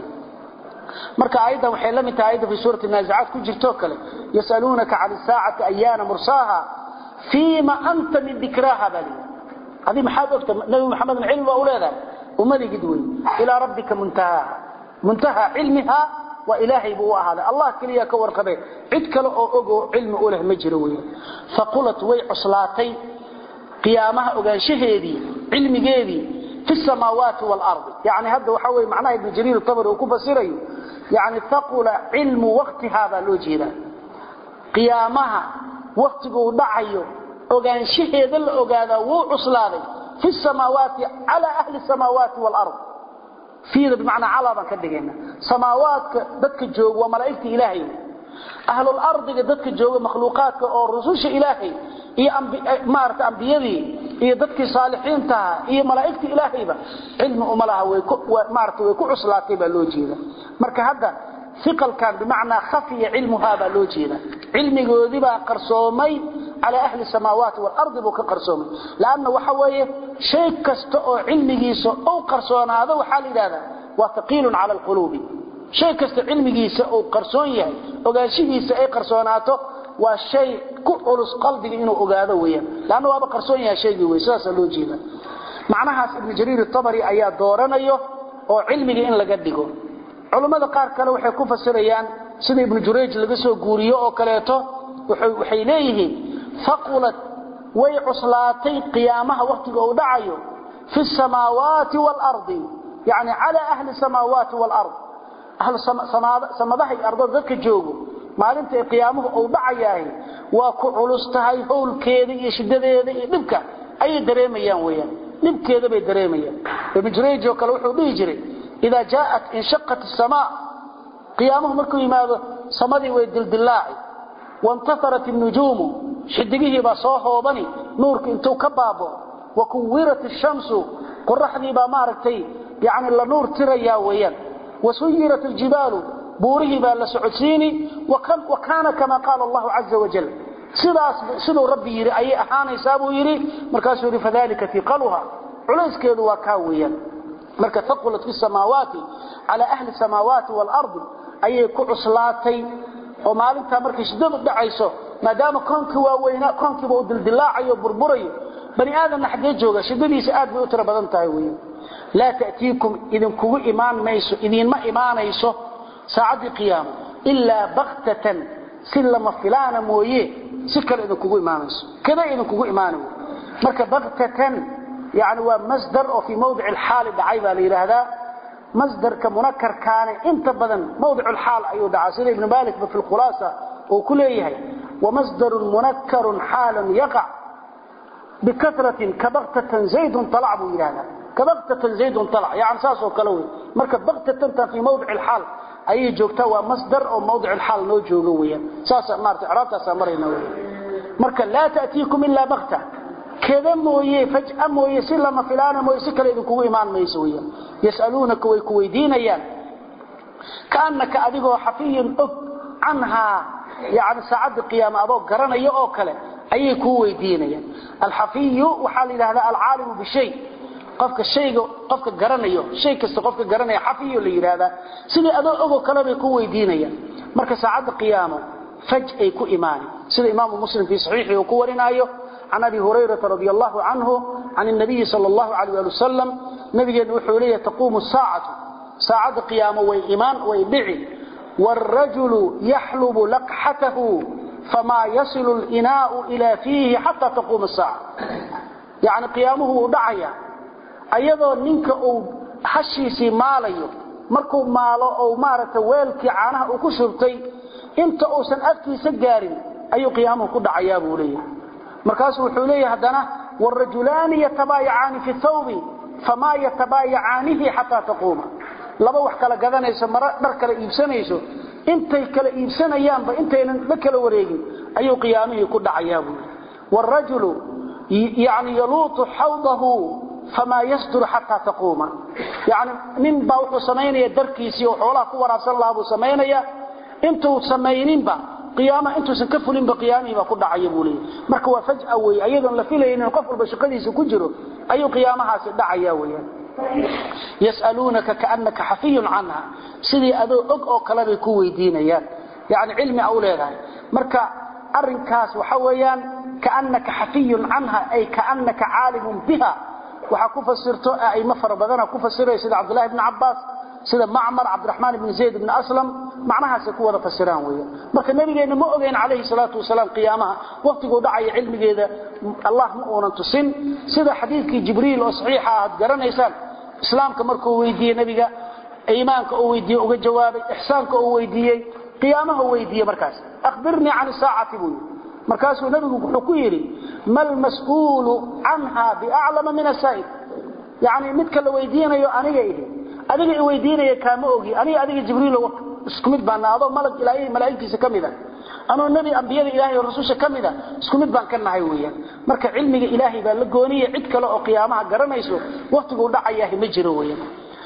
marka ayada waxay la mid tahay ayada fi suurati an-nazi'at ku jirto kale yasalunaka 'an as-sa'ati ayyana mursaha fima anta min dhikraha bali hadi maxaad ogta nabi muhammad ilmu awlada umadi gidway ila rabbika muntaha muntaha ilmiha wa ilahi bu ahada allah kaliya ka warqabay cid kale oo ogo ilmi u leh ma jiro weey faqulat way uslaatay qiyaamaha ogaanshaheedii ilmigeedii في السماوات والأرض يعني هذا وحوي معناه ابن جرير الطبري وكبصيري يعني ثقل علم وقت هذا لوجينا قيامها وقت ضعيه وكان شهد الأوغادا وعصلاني في السماوات على أهل السماوات والأرض في بمعنى على ما كدغينا سماوات ددك جوج وملائكه إلهي أهل الأرض ددك جوج مخلوقات او رسول إلهي iyo maarta ambiyadii iyo dadkii saalixiinta iyo malaa'iktii ilaahayba ilmu umalaha way ku maarta way ku cuslaatay baa loo jeeda marka hadda fiqalkan bimaana khafiya ilmuha baa loo jeeda ilmigoodi baa qarsoomay ala ahli samaawaati wal ardi buu ka qarsoomay laana waxa weeye shay kasta oo ilmigiisa oo qarsoonaado waxa la yiraahdaa waa taqilun ala alqulubi shay kasta ilmigiisa oo qarsoon yahay ogaanshihiisa ay qarsoonaato waa shay ku culus qalbiga inuu ogaado weeyaan laana waaba qarsoon yahay shaygi way sidaas loo jeeda macnahaas ibn jariir at-tabari ayaa dooranayo oo cilmiga in laga dhigo culimada qaar kale waxay ku fasirayaan sida ibn jurayj laga soo guuriyo oo kaleeto waxay leeyihiin faqulat way cuslaatay qiyaamaha waqtiga uu dhacayo fi samaawaati wal ardi yani ala ahli samaawaati wal ard ahli samadaha iyo ardada dadka joogo maalinta qiyaamuhu uu dhacayahay waa ku culus tahay howlkeeda iyo shidadeeda iyo dhibka ay dareemayaan weeyaan nibkeeda bay dareemayaan ibn Jurayj oo kale wuxuu dhihi jiray ida jaa'at inshaqqat as-samaa qiyaamahu markuu yimaado samadii way dildilaaci wantasarat an-nujuum xidigihi ba soo hoobani nuurka intuu ka baabo wa kuwirat ash-shamsu qorraxdii ba maaragtay yaani la nuur tiraya weeyaan wasuyirat al-jibaalu buurihi ba la socodsiini wa kan wa kana kama qala Allah azza wa jalla sidaas sidoo rabbi yiri ay ahaanaysaa buu yiri markaas yiri fadalika tiqaluha culayskeedu waa ka weeyaan marka taqalat fi samaawaati ala ahli samaawaati wal ard ay ku cuslaatay oo maalinta markay shidadu dhacayso maadaama koonki waa weynaa koonki buu dildilaacayo burburayo bani aadamna xagee jooga shidadiisa aad bay u tira badan tahay weeyaan la taatiikum idin kugu iimaan mayso idin ma iimaanayso saacadi qiyaam illa baghtatan sillama filana mooyee si kale idin kugu iimaanayso kada idin kugu iimaanayo marka baghtatan يعني هو مصدر او في موضع الحال دعي با ليراهدا مصدر كمنكر كان انت بدن موضع الحال ايو دعا سيده ابن مالك في الخلاصه او كليه ومصدر منكر حال يقع بكثره كبغته زيد طلع بو يراهدا كبغته زيد طلع يعني ساسو كلوي marka baghtatan في موضع الحال اي joogta waa مصدر او موضع الحال noo joogo weeyaan saas maarta iraabta samarayna weeyaan marka la taatiikum illa baghta كذا مويه فجأة مويه سلما فلانا مويه سكر إذن كوي إيمان ميسويا يسألونك ويكويدينيا كأنك أدقوا حفي أب عنها يعني سعد القيامة أبوك قرنا يؤكل أي كويدينيا الحفي وحال إلى هذا العالم بشيء قفك الشيء قفك قرنا يو شيء كست قفك قرنا حفي اللي هذا سيدي أدو أبو كلام كويدينيا مركز سعد القيامة فجأة يكو إيماني سيدي إمام مسلم في صحيحه وكورنا أيه عن أبي هريرة رضي الله عنه عن النبي صلى الله عليه وسلم نبي وحولية تقوم الساعة ساعة قيامة وإيمان وإبعي والرجل يحلب لقحته فما يصل الإناء إلى فيه حتى تقوم الساعة يعني قيامه دعيا أيضا منك أو حشيسي مالي مركو ماله أو مارة ويلك عنها وكسرتي انت أو سنأتي سجاري أي قيامه كدعيا بوليه markaas wuxuu leeyahay hadana warajulani yatabaayaan fi thawbi fama yatabaayanihi hatta taquma laba wax kala gadanayso mar dhar kala iibsanayso intay kala iibsanayaan ba intaynan la kala wareegin ayuu qiyaamihi ku dhacayaa buu warajulu yaani yalutu hawdahu fama yasdur hatta taquma yaani min baa wuxuu sameeynaya darkiisi oo xoolaha ku waraabsan laabo sameeynaya intuu sameeyninba قيامه انتو سنكفلين بقيامه با كدعيا بولي marka waa faj'a way ayadan la filayeen qof walba shaqadiisa ku jiro ayu qiyaamahaas dhacaya weeyaan yasalunaka kaannaka hafiyun anha sidii adoo og oo kala bay ku weydiinayaan yaani cilmi aw leedahay marka arinkaas waxa weeyaan kaannaka hafiyun anha ay kaannaka aalimun biha waxa ku fasirto ay ma farabadana ku fasiray sida Abdullah ibn Abbas sida Ma'mar Abdurrahman ibn Zayd ibn Aslam macnahaas ku wada fasiraan weeyaan marka nabigeena ma ogeyn kaleey salaatu wasalaam qiyaamaha waqtigu dhacay cilmigeeda Allah ma oonan tusin sida xadiiskii Jibriil oo saxiixa ah garanaysan islaamka markuu weydiiyay nabiga iimaanka oo weydiiyay uga jawaabay ihsaanka oo weydiiyay qiyaamaha weydiiyay markaas akhbirni an saa'ati buu markaas uu nabigu wuxuu ku yiri mal mas'uulu anha bi'a'lama min as-sa'il yaani mid kala weydiinayo aniga idin adiga weydiinaya kaama ogi aniga adiga Jibriil isku mid baan aado malag ilaahay malaa'iktiisa kamida ano nabi anbiyada ilaahay oo rasuusha kamida isku mid baan ka nahay weeyaan marka cilmiga ilaahay baa la gooniye cid kale oo qiyaamaha garanayso waqtigu dhacaya ma jiro weeyaan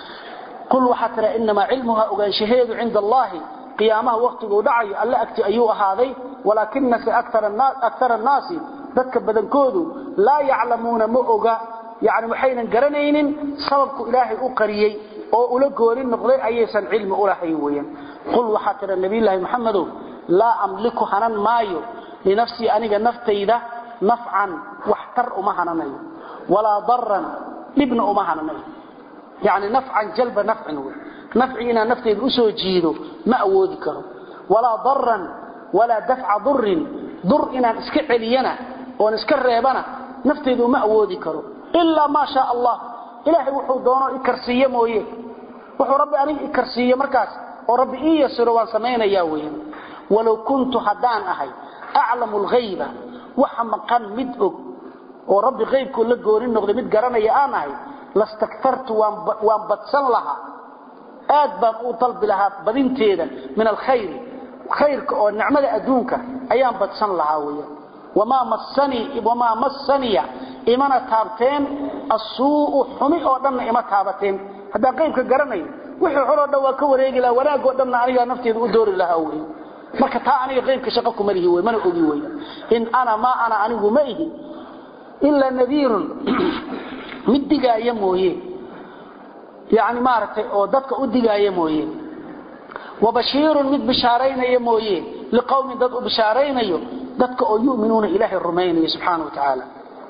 qul waxa tara inma ilmuha ugaashaheedu inda allah qiyaamaha waqtigu dhacayo alla agti ayuu ahaaday walaakinna akthar an-nas akthar an-nas dadka badankoodu la ya'lamuna ma oga yaani waxaynan garanaynin sababku ilaahay u qariyay oo ula goorin noqday ayaysan cilmi u lahayn weeyaan qul waxa tira nabi ilaahi maxamed la amliku hanan maayo li nafsi aniga naftayda naf'an wahtar uma hananayo wala darran ibna uma hananayo yaani naf'an jalba naf'an naf'ina naftayda usoo jiido ma awoodi karo wala darran wala daf'a darrin dur ina iska celiyana oo iska reebana naftaydu ma awoodi karo illa ma sha Allah ilaahi wuxuu doono ikarsiyo mooyee wuxuu rabbi aniga ikarsiyo markaas oo rabbi iyo siro waan sameeynaya weeyaan walaw kuntu hadan ahay a'lamu al-ghayba waxa maqan mid og oo rabbi qaybku la goonin noqday mid garanaya aan ahay lastaktartu waan badsan laha aad baan u talbi laha badinteeda min alkhayr khayrka oo nicmada adduunka ayaan badsan laha weeyo wama massani wama massani imana taabteen asuu xumi oo dhan ima taabateen hada qaybka garanay wixii hore dhawa ka wareegi la wanaag oo dhan aniga nafteedu u doori laha weeyo marka taa aniga qaybka shaqo ku marihi way mana ogi way in ana ma ana anigu ma ihi illa nadhirun mid digaaya mooyee yaani maartay oo dadka u digaaya mooyee wabashirun mid bishaaraynaya mooyee liqawmin dad u bishaaraynayo dadka oo yu'minuuna ilaahi rumaynayo subhanahu wa ta'ala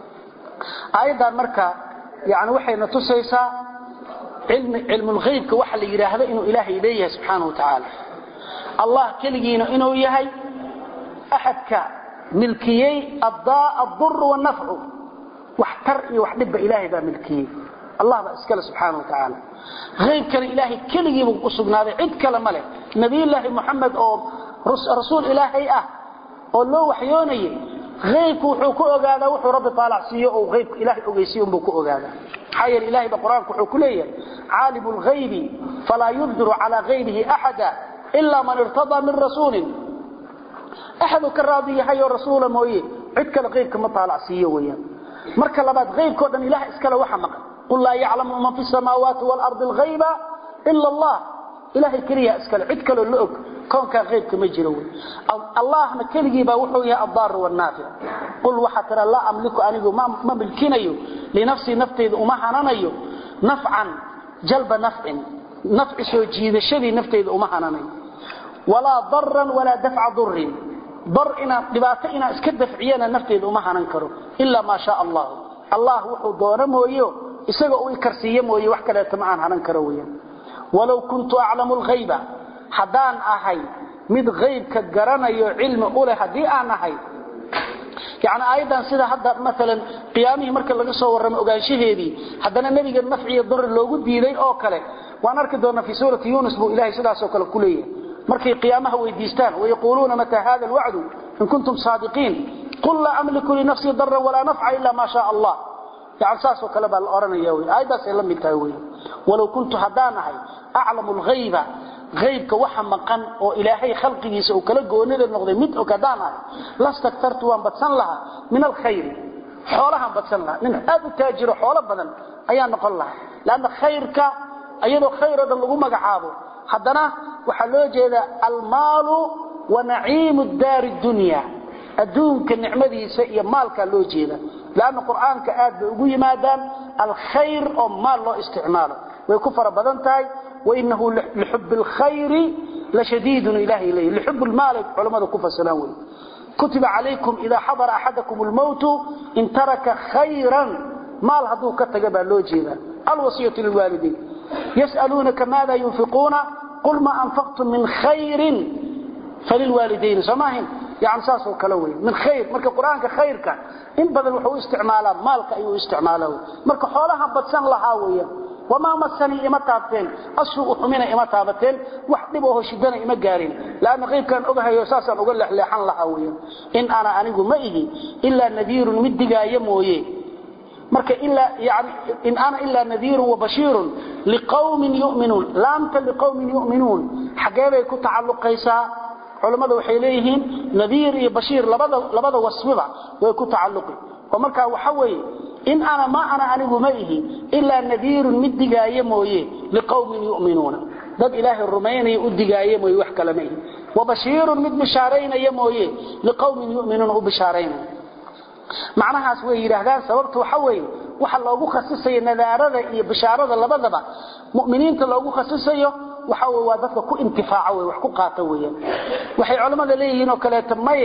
aydan marka yaani waxayna tusaysaa ilmi ilmu ghaybka waxa la yiraahdo inuu ilaahi leeyahay subhanahu wa ta'ala الله كلجينا إنه يهي أحدك ملكيي الضاء الضر والنفع واحتر وحدب إلهي ذا ملكيي الله بأسكال سبحانه وتعالى غيب كان إلهي كلجي بقصبنا هذا عد كلام له نبي الله محمد أو رسول إلهي أه أو له وحيوني غيب وحكو هذا وحو رب طالع سيه أو غيب إلهي أغيسيهم بكو هذا حي الإلهي بقرآن كحكو ليه عالم الغيب فلا يبدر على غيبه أحدا إلا من ارتضى من رسول أحد كراضي حي الرسول مويه عدك الغيب كما طالع سيويا مركا لباد غيب كودن إله اسكال وحمق قل لا يعلم من في السماوات والأرض الغيب إلا الله إله الكريه اسكال عدك اللؤك كون كان غيب كما يجروي الله مكلجي بوحويا الضار والنافع قل وحتر لا أملك أنه ما ملكينيو لنفسي نفتي وما حنانيو نفعا جلب نفع نفع سوجيد شدي نفتي وما حنانيو ولا ضرا ولا دفع ضر ضر إنا دباتئنا اسكدف عيانا نفتيد وما هننكره إلا ما شاء الله الله وحو دونه مويه إساقوا الكرسية مويه وحكا تمعان هننكرويا ولو كنت أعلم الغيبة حدان أحي مد غيب كالقرانة علم أولي حدي أنا أحي يعني أيضا سيدا حدا مثلا قيامه مركا لغا صور مؤقاشيه دي حدنا النبي قال نفعي الضر اللوغود دي دي أوكالي وانا أركدونا في سورة يونس بو إلهي سيدا سوكال كلية مركي قيامها ويديستان ويقولون متى هذا الوعد إن كنتم صادقين قل لا أملك لنفسي ضرا ولا نفع إلا ما شاء الله يعني ساسو كلبا الأوران يوي أيضا سيلمي تاوي ولو كنت هدانهي أعلم الغيبة غيبك وحمقا وإلهي خلقه سأكلقه ونذر نغضي مدعو كدانهي لاستكترت وان بتسن لها من الخير حولها بتسن لها من هذا التاجر حولا بدن أيان نقول لها لأن خيرك أيضا خير دلغو مقعابه حدنا وحلو جيدا المال ونعيم الدار الدنيا الدون كالنعمة سئية مالك لو جيدا لأن القرآن كآد بأقوي مادام الخير أو مال له استعماله ويكفر بدنتاي وإنه لحب الخير لشديد إلهي إليه لحب المال علماء كفر سنوي كتب عليكم إذا حضر أحدكم الموت إن ترك خيرا مال هدو كتقبع لو جيدا الوصية للوالدين يسألونك ماذا ينفقون قل ما أنفقتم من خير فللوالدين سماهم يعني ساسو كلوي من خير مركا قرآنك خيرك إن بدل وحو استعمالا مالك أيو استعماله مركا حولها بتسن لهاوية وما مسني إما تابتين أسوء حمينا إما تابتين وحدبوه شدنا إما قارين لأن غيب كان أقها يساسا أقول لح لحن لهاوية إن أنا أنيقو مئذي إلا نذير مدقا يمويه marka illa yani in ana illa nadhir wa bashir liqaumin yu'minun lam tal liqaumin yu'minun xageebay ku tacalluqaysa culimadu waxay leeyihiin nadhir iyo bashir labada labada wasfiba way ku tacalluqi oo marka waxa weey in ana ma ana anigu ma ihi illa nadhir mid digaaye mooyee liqaumin yu'minuna dad ilaahi rumaynay u digaaye mooyee wax kale ma ihi wa bashir mid bishaaraynaya mooyee liqaumin yu'minuna u bishaaraynay macnahaas way yiraahdaan sababtu waxa weey waxa loogu khasisay nadaarada iyo bishaarada labadaba mu'miniinta loogu khasisayo waxa weey waa dadka ku intifaaco way wax ku qaato weeyaan waxay culimada leeyihiin oo kale tamaye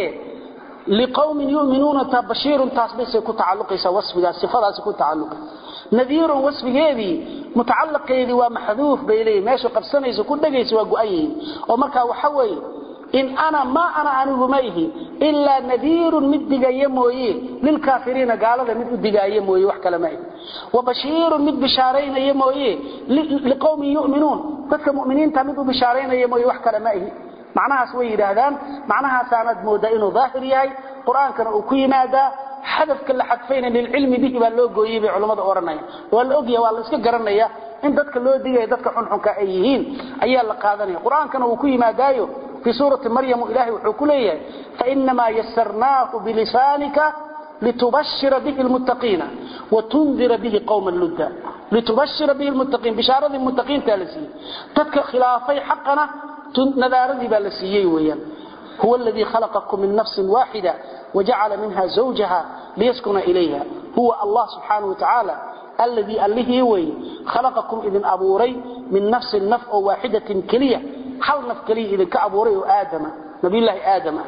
liqaumin yu'minuna tabashirun tasbisa ku tacalluqaysa wasfiga sifadaas ku tacalluqa nadhir wasfigeedi mutacalliqeedi waa maxduuf beelay meesha qabsanayso ku dhagayso waa go'ayeen oo marka waxa weey إن أنا ما أنا عنه ميه إلا نذير مد يمويه للكافرين قال هذا مد يمويه وحكى لميه وبشير مد بشارين يمويه لقوم يؤمنون فك مؤمنين تمد بشارين يمويه وحكى لميه معناها سوي هذا معناها ساند مودا إنه ظاهري قرآن كان أكوي ماذا حذف كل حذفين للعلم به باللو gooyay bay culimada oranayaan waa la ogyahay waa la iska garanaya in dadka loo digay dadka xunxunka ay yihiin ayaa la qaadanaya quraankana uu ku yimaadayo fi suurati maryam ilaahi wuxuu ku leeyahay fa inma yassarnaahu bilisanika litubashshira bihi almuttaqina wa tunzira bihi qauman ludda litubashshira bihi almuttaqin bishaarati almuttaqin talasi dadka khilaafay xaqana nadaaradi baa la siiyay weeyaan هو الذي خلقكم من نفس واحدة وجعل منها زوجها ليسكن إليها هو الله سبحانه وتعالى الذي أله وي خلقكم إذن أبوري من نفس النفع واحدة كلية حل نفع كلية إذن كأبوري آدم نبي الله آدم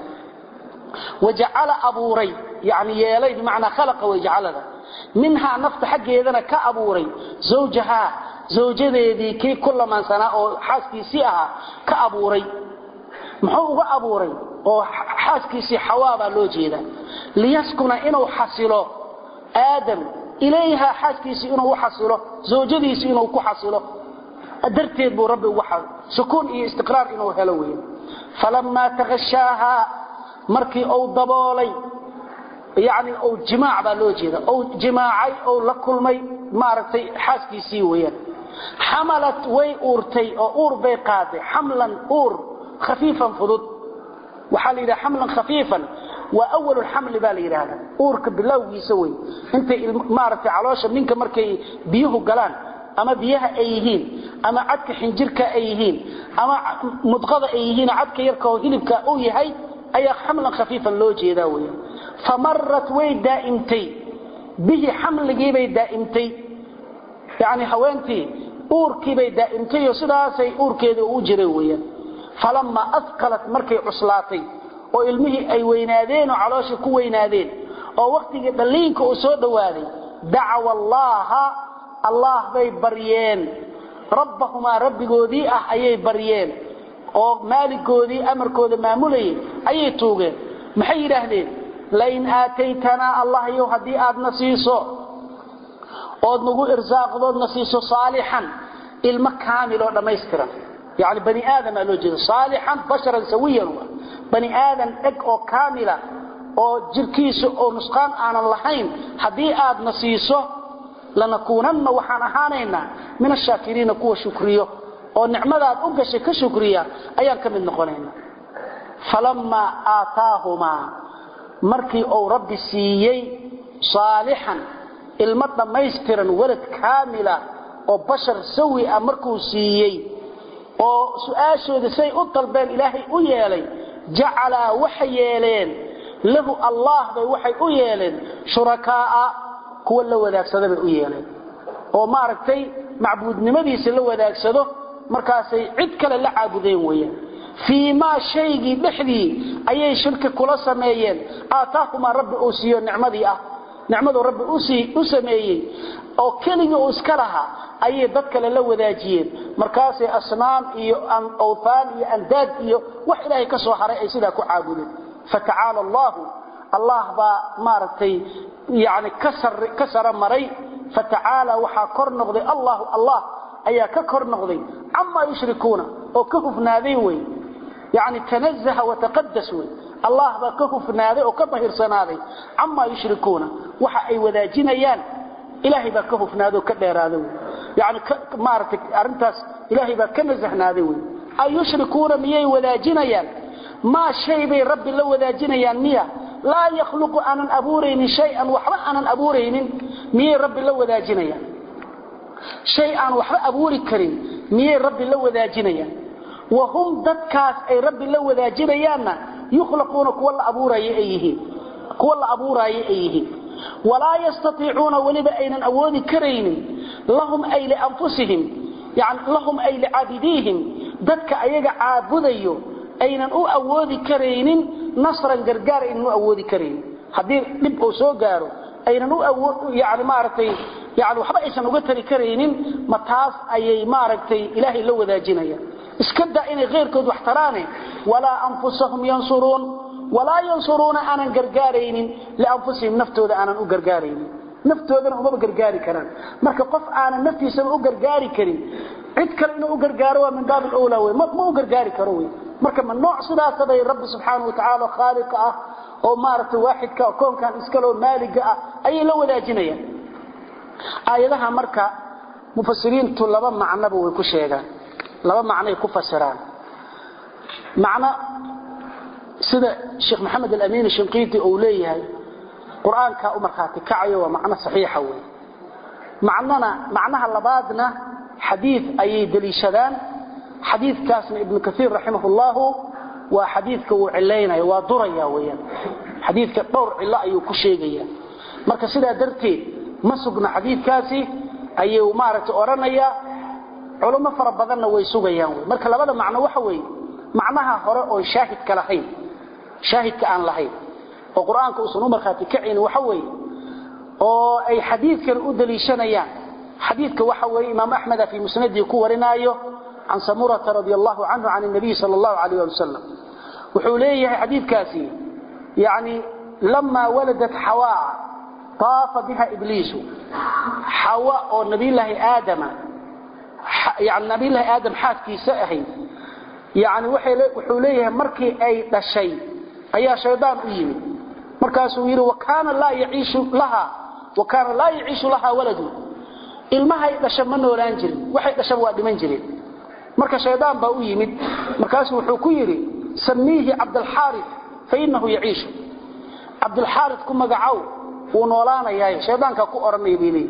وجعل أبوري يعني يلي بمعنى خلق ويجعلها منها نفط حق إذن كأبوري زوجها زوجة ذي كي كل من سنة حاسكي سيئها كأبوري muxuu uga abuuray oo xaaskiisi xawaaba loo jeeda liyaskuna inuu xasilo aadam ilayha xaaskiisi inuu xasilo zawjadiisi inuu ku xasilo adarteed buu rabbi ugu xal sukuun iyo istiqraar inuu helo weyn falamma taghashaha markii uu daboolay yaani uu jimaac ba loo jeeda uu jimaacay uu la kulmay maartay xaaskiisi weeyaan xamalat way uurtay oo uur bay qaaday xamlan uur خفيفا فضد وحال إذا حملا خفيفا وأول الحمل بالي هذا أورك بالله يسوي أنت مارت علاشة منك مركي بيه قلان أما بيها أيهين أما عدك حنجرك أيهين أما مضغضة أيهين عدك يركو هلبك أوي هاي أي حملا خفيفا لوجي ذاوي فمرت وي دائمتي به حمل جيبي دائمتي يعني هوانتي أوركي بي دائمتي وصداسي أوركي ذو أجرويا فلما أثقلت مركي عصلاتي وإلمه أي وينادين وعلاش كو وينادين ووقت دلينك أسود وادي دعوا الله الله بي بريين ربهما ربي قودي أح أي بريين ومالك قودي أمر قودي مامولي أي توقين محير أهلين لين آتيتنا الله يهدي آد نصيصه واد نقول إرزاق ذو نصيصه صالحا المكامل ولما يسترى يعني بني آدم ألوجه صالحا بشرا سويا بني آدم إك أو كاملة أو جركيس أو نسقان عن اللحين حديئات نصيصه لنكونن وحانهانينا من الشاكرين كوة شكريه أو نعمدات أقش كشكريه أيان كمن نقونينا فلما آتاهما مركي أو ربي سيي صالحا المطلب ميسترا ولد كاملة أو بشر سوي أمركو سيي oo su'aashooda say u talbeen ilaahay u yeelay jacala waxay yeeleen lahu allah bay waxay u yeeleen shurakaa kuwa la wadaagsada bay u yeeleen oo maaragtay macbuudnimadiisa la wadaagsado markaasay cid kale la caabudeen weeyaan fiima shaygi dhixdii ayay shirki kula sameeyeen aataahuma rabbi oo siiyo nicmadii ah nicmadu rabbi u sii u sameeyay oo kaliya oo iska laha ayay dad kale la wadaajiyeen markaas ay asnaam iyo an awthan iyo andad iyo wax ilaahay ka soo haray ay sida ku caabudeen fata'ala allah allah ba maartay yaani kasar kasar maray fata'ala waxa kor noqday allah allah ayaa ka kor noqday amma yushrikuuna oo ka hufnaaday way yaani tanazzaha wa taqaddas way allah ba ka hufnaaday oo ka bahirsanaaday amma yushrikuuna waxa ay wadaajinayaan ilaahay ba ka hufnaado ka dheeraado يعني مارتك أرنتاس إلهي بكنا زهناذي أي يشركون مياه وذاجنيا ما شيء بي رب الله وذاجنيا مياه لا يخلق أن أبورين شيئا وحرا أن أبورين مياه رب الله وذاجنيا شيئا وحرا أبوري كريم مياه رب الله وذاجنيا وهم دكاس أي رب الله وذاجنيا يخلقون كوال أبوري أيه كوال أبوري أيه ولا يستطيعون ولبا أين أودي كرين لهم أي لأنفسهم يعني لهم أي لعابديهم ذاتك أيها عابديو أين أودي كرين نصرا قرقار إنه أودي كرين حدير نبقوا سوقاروا أين أودي يعني مارتي يعني وحبا إيسان أقتري كرين متاس أي مارتي إلهي لو ذا جنيا اسكد إني غير كود واحتراني ولا أنفسهم ينصرون ولا ينصرون أنا قرقارين لأنفسهم نفتوذ أنا أقرقارين نفتوذ أنا أقرقاري كران مركا قف أنا نفتي سنة أقرقاري كرين عد كرين أقرقاروا من باب الأولى ما أقرقاري كروي marka ma nooc sidaas bay rabbi subhanahu wa ta'ala khaliq ah oo maarta waahidka koonkan iska loo maaliga ah ay la wadaajinayaan aayadaha marka mufassiriintu laba macno way ku sheegaan laba macno ay ku fasiraan macna sida Sheikh Muhammad al-Amin al-Shinqiti oo leeyahay quraanka u marxaati kacayo waa macna saxiixa weey macnana macnaha labaadna xadiis ay daliishadaan xadiiskaasna ibn Kathir rahimahullahu wa xadiiska uu cilaynayo waa duraya weeyaan xadiiska dhowr ila ayuu ku sheegaya marka sida darteed ma sugna xadiiskaasi ayuu maaragtay oranaya culimo fara badanna way sugayaan marka labada macno waxa weey macnaha hore oo shaahid kala hay shaahidka aan lahayn oo quraanka uu soo marxaati kacin waxa weey oo ay xadiiskan u daliishanayaan xadiiska waxa weey imaam ahmed fi musnadii ku warinayo عن سمرة رضي الله عنه عن النبي صلى الله عليه وسلم وحوليه حديث كاسي يعني لما ولدت حواء طاف بها إبليس حواء ونبي الله آدم يعني نبي الله آدم حاكي سأهي يعني وحوليه مركي أي تشي أي شيطان أيمي مركاسو يري وكان لا يعيش لها وكان لا يعيش لها ولد المها يدشم منه لانجل وحي يدشم وقت منجل marka shaydaan baa u yimid markaas wuxuu ku yiri samihi Abdul Harith fa innahu ya'ish Abdul Harith kuma magacaw uu noolaanayaa shaydaanka ku oranay biilay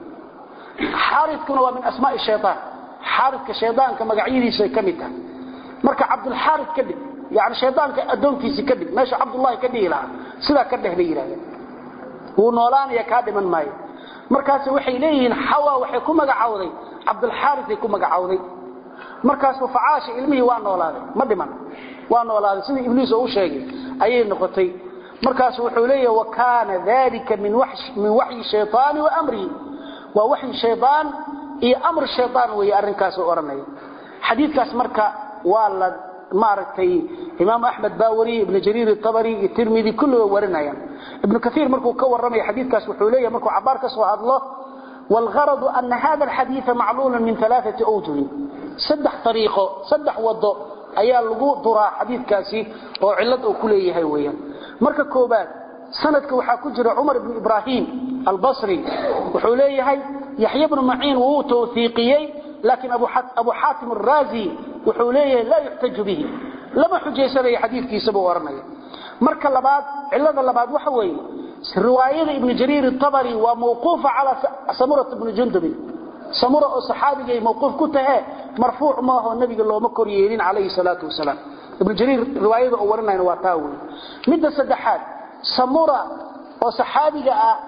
Harith kuna waa min asmaa'i shaytaan Harith shaydaanka magaciisa kamid ah marka Abdul Harith kadib yaani shaydaanka adoonkiisa kadib meesha Abdullah ka dhigila sida ka dhahlay yiraahdo uu noolaanaya ka dhiman maayo markaas waxay leeyihiin Hawa waxay ku magacawday Abdul Harith ku magacawday markaas uu facaashi ilmihi waa noolaaday ma dhiman waa noolaaday sida ibliis uu sheegay ayay noqotay markaas wuxuu leeyahay wa kaana dhalika min wahsh min wahyi shaytaan wa amri wa wahyi shaytaan iyo amr shaytaan way arinkaas oo oranay xadiiskaas marka waa la maartay imaam ahmed bawari ibn jarir at-tabari iyo tirmidhi kullu warinayaan ibn kathir markuu ka waramay xadiiskaas wuxuu leeyahay markuu cabaar ka soo hadlo والغرض أن هذا الحديث معلول من ثلاثة أوجه صدح طريقه صدح وضو أيها اللقوء ضراء حديث كاسي وعلت أكليه هايويا مركا كوبات سندك وحاكجر عمر بن إبراهيم البصري وحوليه هاي يحيى بن معين وهو توثيقيي لكن أبو, أبو حاتم الرازي وحوليه لا يحتج به لما حجي سنة حديث كي سبو ورمي مركا اللباد علت اللباد وحوي رواية ابن جرير الطبري وموقوفة على سمرة بن جندب سمرة صحابي موقوف كتها مرفوع ما هو النبي الله مكريين عليه الصلاة والسلام ابن جرير رواية أورنا واتاوي مدة سدحات سمرة وصحابي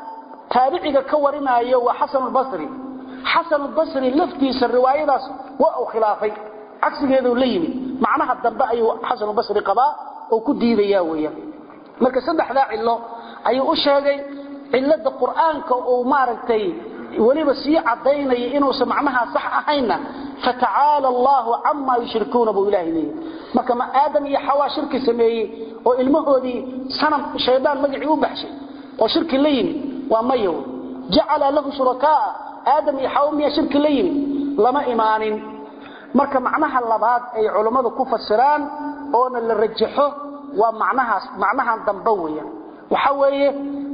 تابعي كورنا أيوه حسن البصري حسن البصري لفتيس الرواية وأو خلافي عكس هذا الليمي معناها الدنباء أيوه حسن البصري قضاء وكدي ذياوية marka saddex daa cilo ayuu u sheegay cilada quraanka oo maaragtay waliba si cadeynay inuu macnaha sax ahayna fata'ala Allah amma yushrikuuna bi ilaahi marka ma aadam iyo hawa shirki sameeyay oo ilmahoodii sanam shaydaan magaci u baxshay oo shirki leeyeen waa mayo jacala lahu shuraka aadam iyo hawa miya shirki leeyeen lama imaanin marka macnaha labaad ay culimadu ku fasiraan oo la rajaxo ومعناها معناها ضمبويا وحويه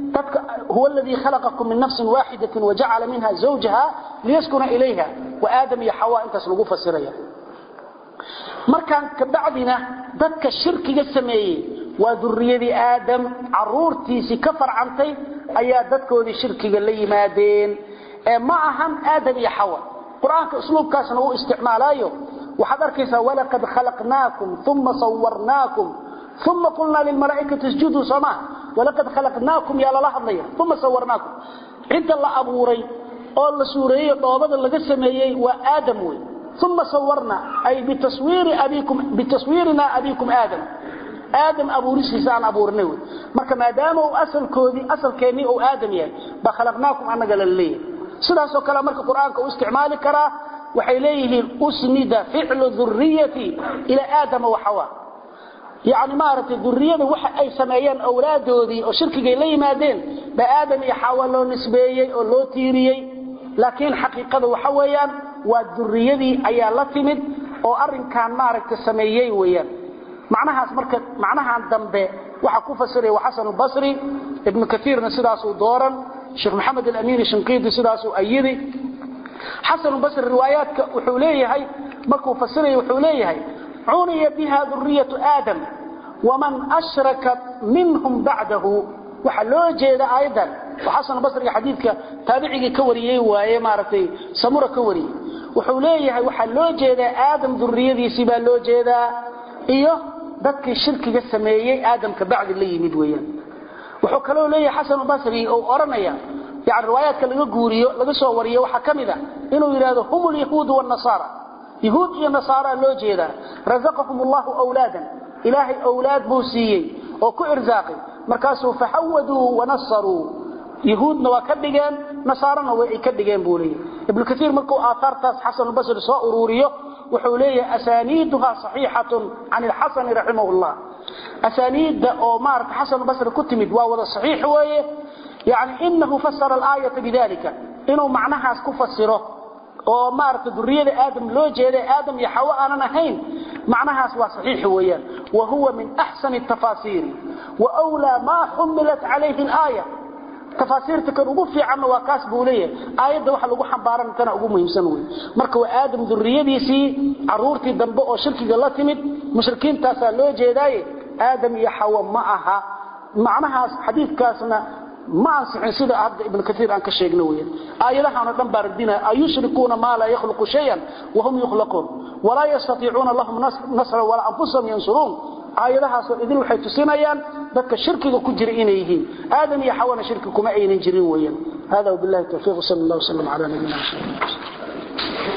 هو الذي خلقكم من نفس واحدة وجعل منها زوجها ليسكن إليها وآدم يا حواء انت سلقوا فسريا مركان كبعدنا ذاتك الشرك يسميه وذرية آدم عرورتي سكفر عنتي أيا ذاتك وذي الشرك اللي مادين معهم آدم يا حواء قرآن أسلوب كاسنا هو استعمالايه وحضر كيسا ولقد خلقناكم ثم صورناكم ثم قلنا للملائكة اسجدوا سماء ولقد خلقناكم يا الله الله ثم صورناكم انت الله أبوري أول سورية طوابد اللي قسميه وآدم ثم صورنا أي بتصوير أبيكم بتصويرنا أبيكم آدم آدم أبو رسلسان أبو رنوي مركا ما داموا أصل كودي أصل كيمي أو آدم يعني بخلقناكم أنا قال اللي سلاس وكلام مركا قرآن واستعمالك كرا وحيليه أسند فعل ذريتي إلى آدم وحواء يعني مارت الذريه waxa ay sameeyeen awlaadoodii oo shirkiga la yimaadeen ba aadam iyo xawa loo nisbeeyay oo loo tiiriyay laakiin xaqiiqadu waxa weeyaan waa dhurriyadii ayaa la timid oo arinkan maaragta sameeyay weeyaan macnahaas marka macnahan dambe waxa ku fasiray wa Hasan al-Basri ibn Kathirna sidaas uu dooran Sheikh Muhammad al-Amin al-Shinqiti sidaas uu ayidi Hasan al-Basri riwaayaadka wuxuu leeyahay markuu fasiray wuxuu leeyahay عوني بها ذرية آدم ومن أشرك منهم بعده وحلو جيدا أيضا وحسن البصري حديثك تابعي كوريه وهي مارتي سمورة كوري وحوليه وحلو جيدا آدم ذرية دي سيبا لو جيدا إيوه ذاتك الشرك السمائي آدم كبعد اللي يمدويا وحكلو ليه حسن البصري أو أرميا يعني الروايات كاللي يقوريه لقصوا وريه وحكمدا إنه يرادوا هم اليهود والنصارى يهود iyo nasaara loo jeeda razaqahum allah awladan ilaahi awlad buusiyay oo ku irsaaqay markaasuu fahawadu wa nasaru yahuudna waa ka dhigeen nasaarana way ka dhigeen buulay ibn kathir markuu aatartaas hasan al-basri soo ururiyo wuxuu leeyahay asaniiduha sahihatun an al-hasan rahimahullah asaniid oo maarta hasan al-basri ku timid waa wada sahih weeye yani innahu fassara al-ayata bidalika inuu macnahaas ku fasiro oo maarta duriyada aadam loo jeeday aadam iyo xawa aanan ahayn macnahaas waa saxiix weeyaan wa huwa min ahsani at-tafasir wa awla ma humilat alayhi al-aya tafasirta kan ugu fiican waa kaas buuleeyay aayada waxa lagu xambaaran kana ugu muhiimsan weey marka waa aadam duriyadiisi caruurtii dambe oo shirkiga la timid mushrikiintaas loo jeeday aadam iyo xawa ma aha macnahaas xadiiskaasna ما أنصحن سيدة عبد ابن كثير أنك الشيء نويا آياتها ندن باردنا أيشركون ما لا يخلق شيئا وهم يخلقون ولا يستطيعون لهم نصر ولا أنفسهم ينصرون آياتها إذن وحي تسينيان ذلك الشرك كجر إليه آدم يحاول شرككم أين جرين ويا هذا وبالله التوفيق صلى الله وسلم على نبينا محمد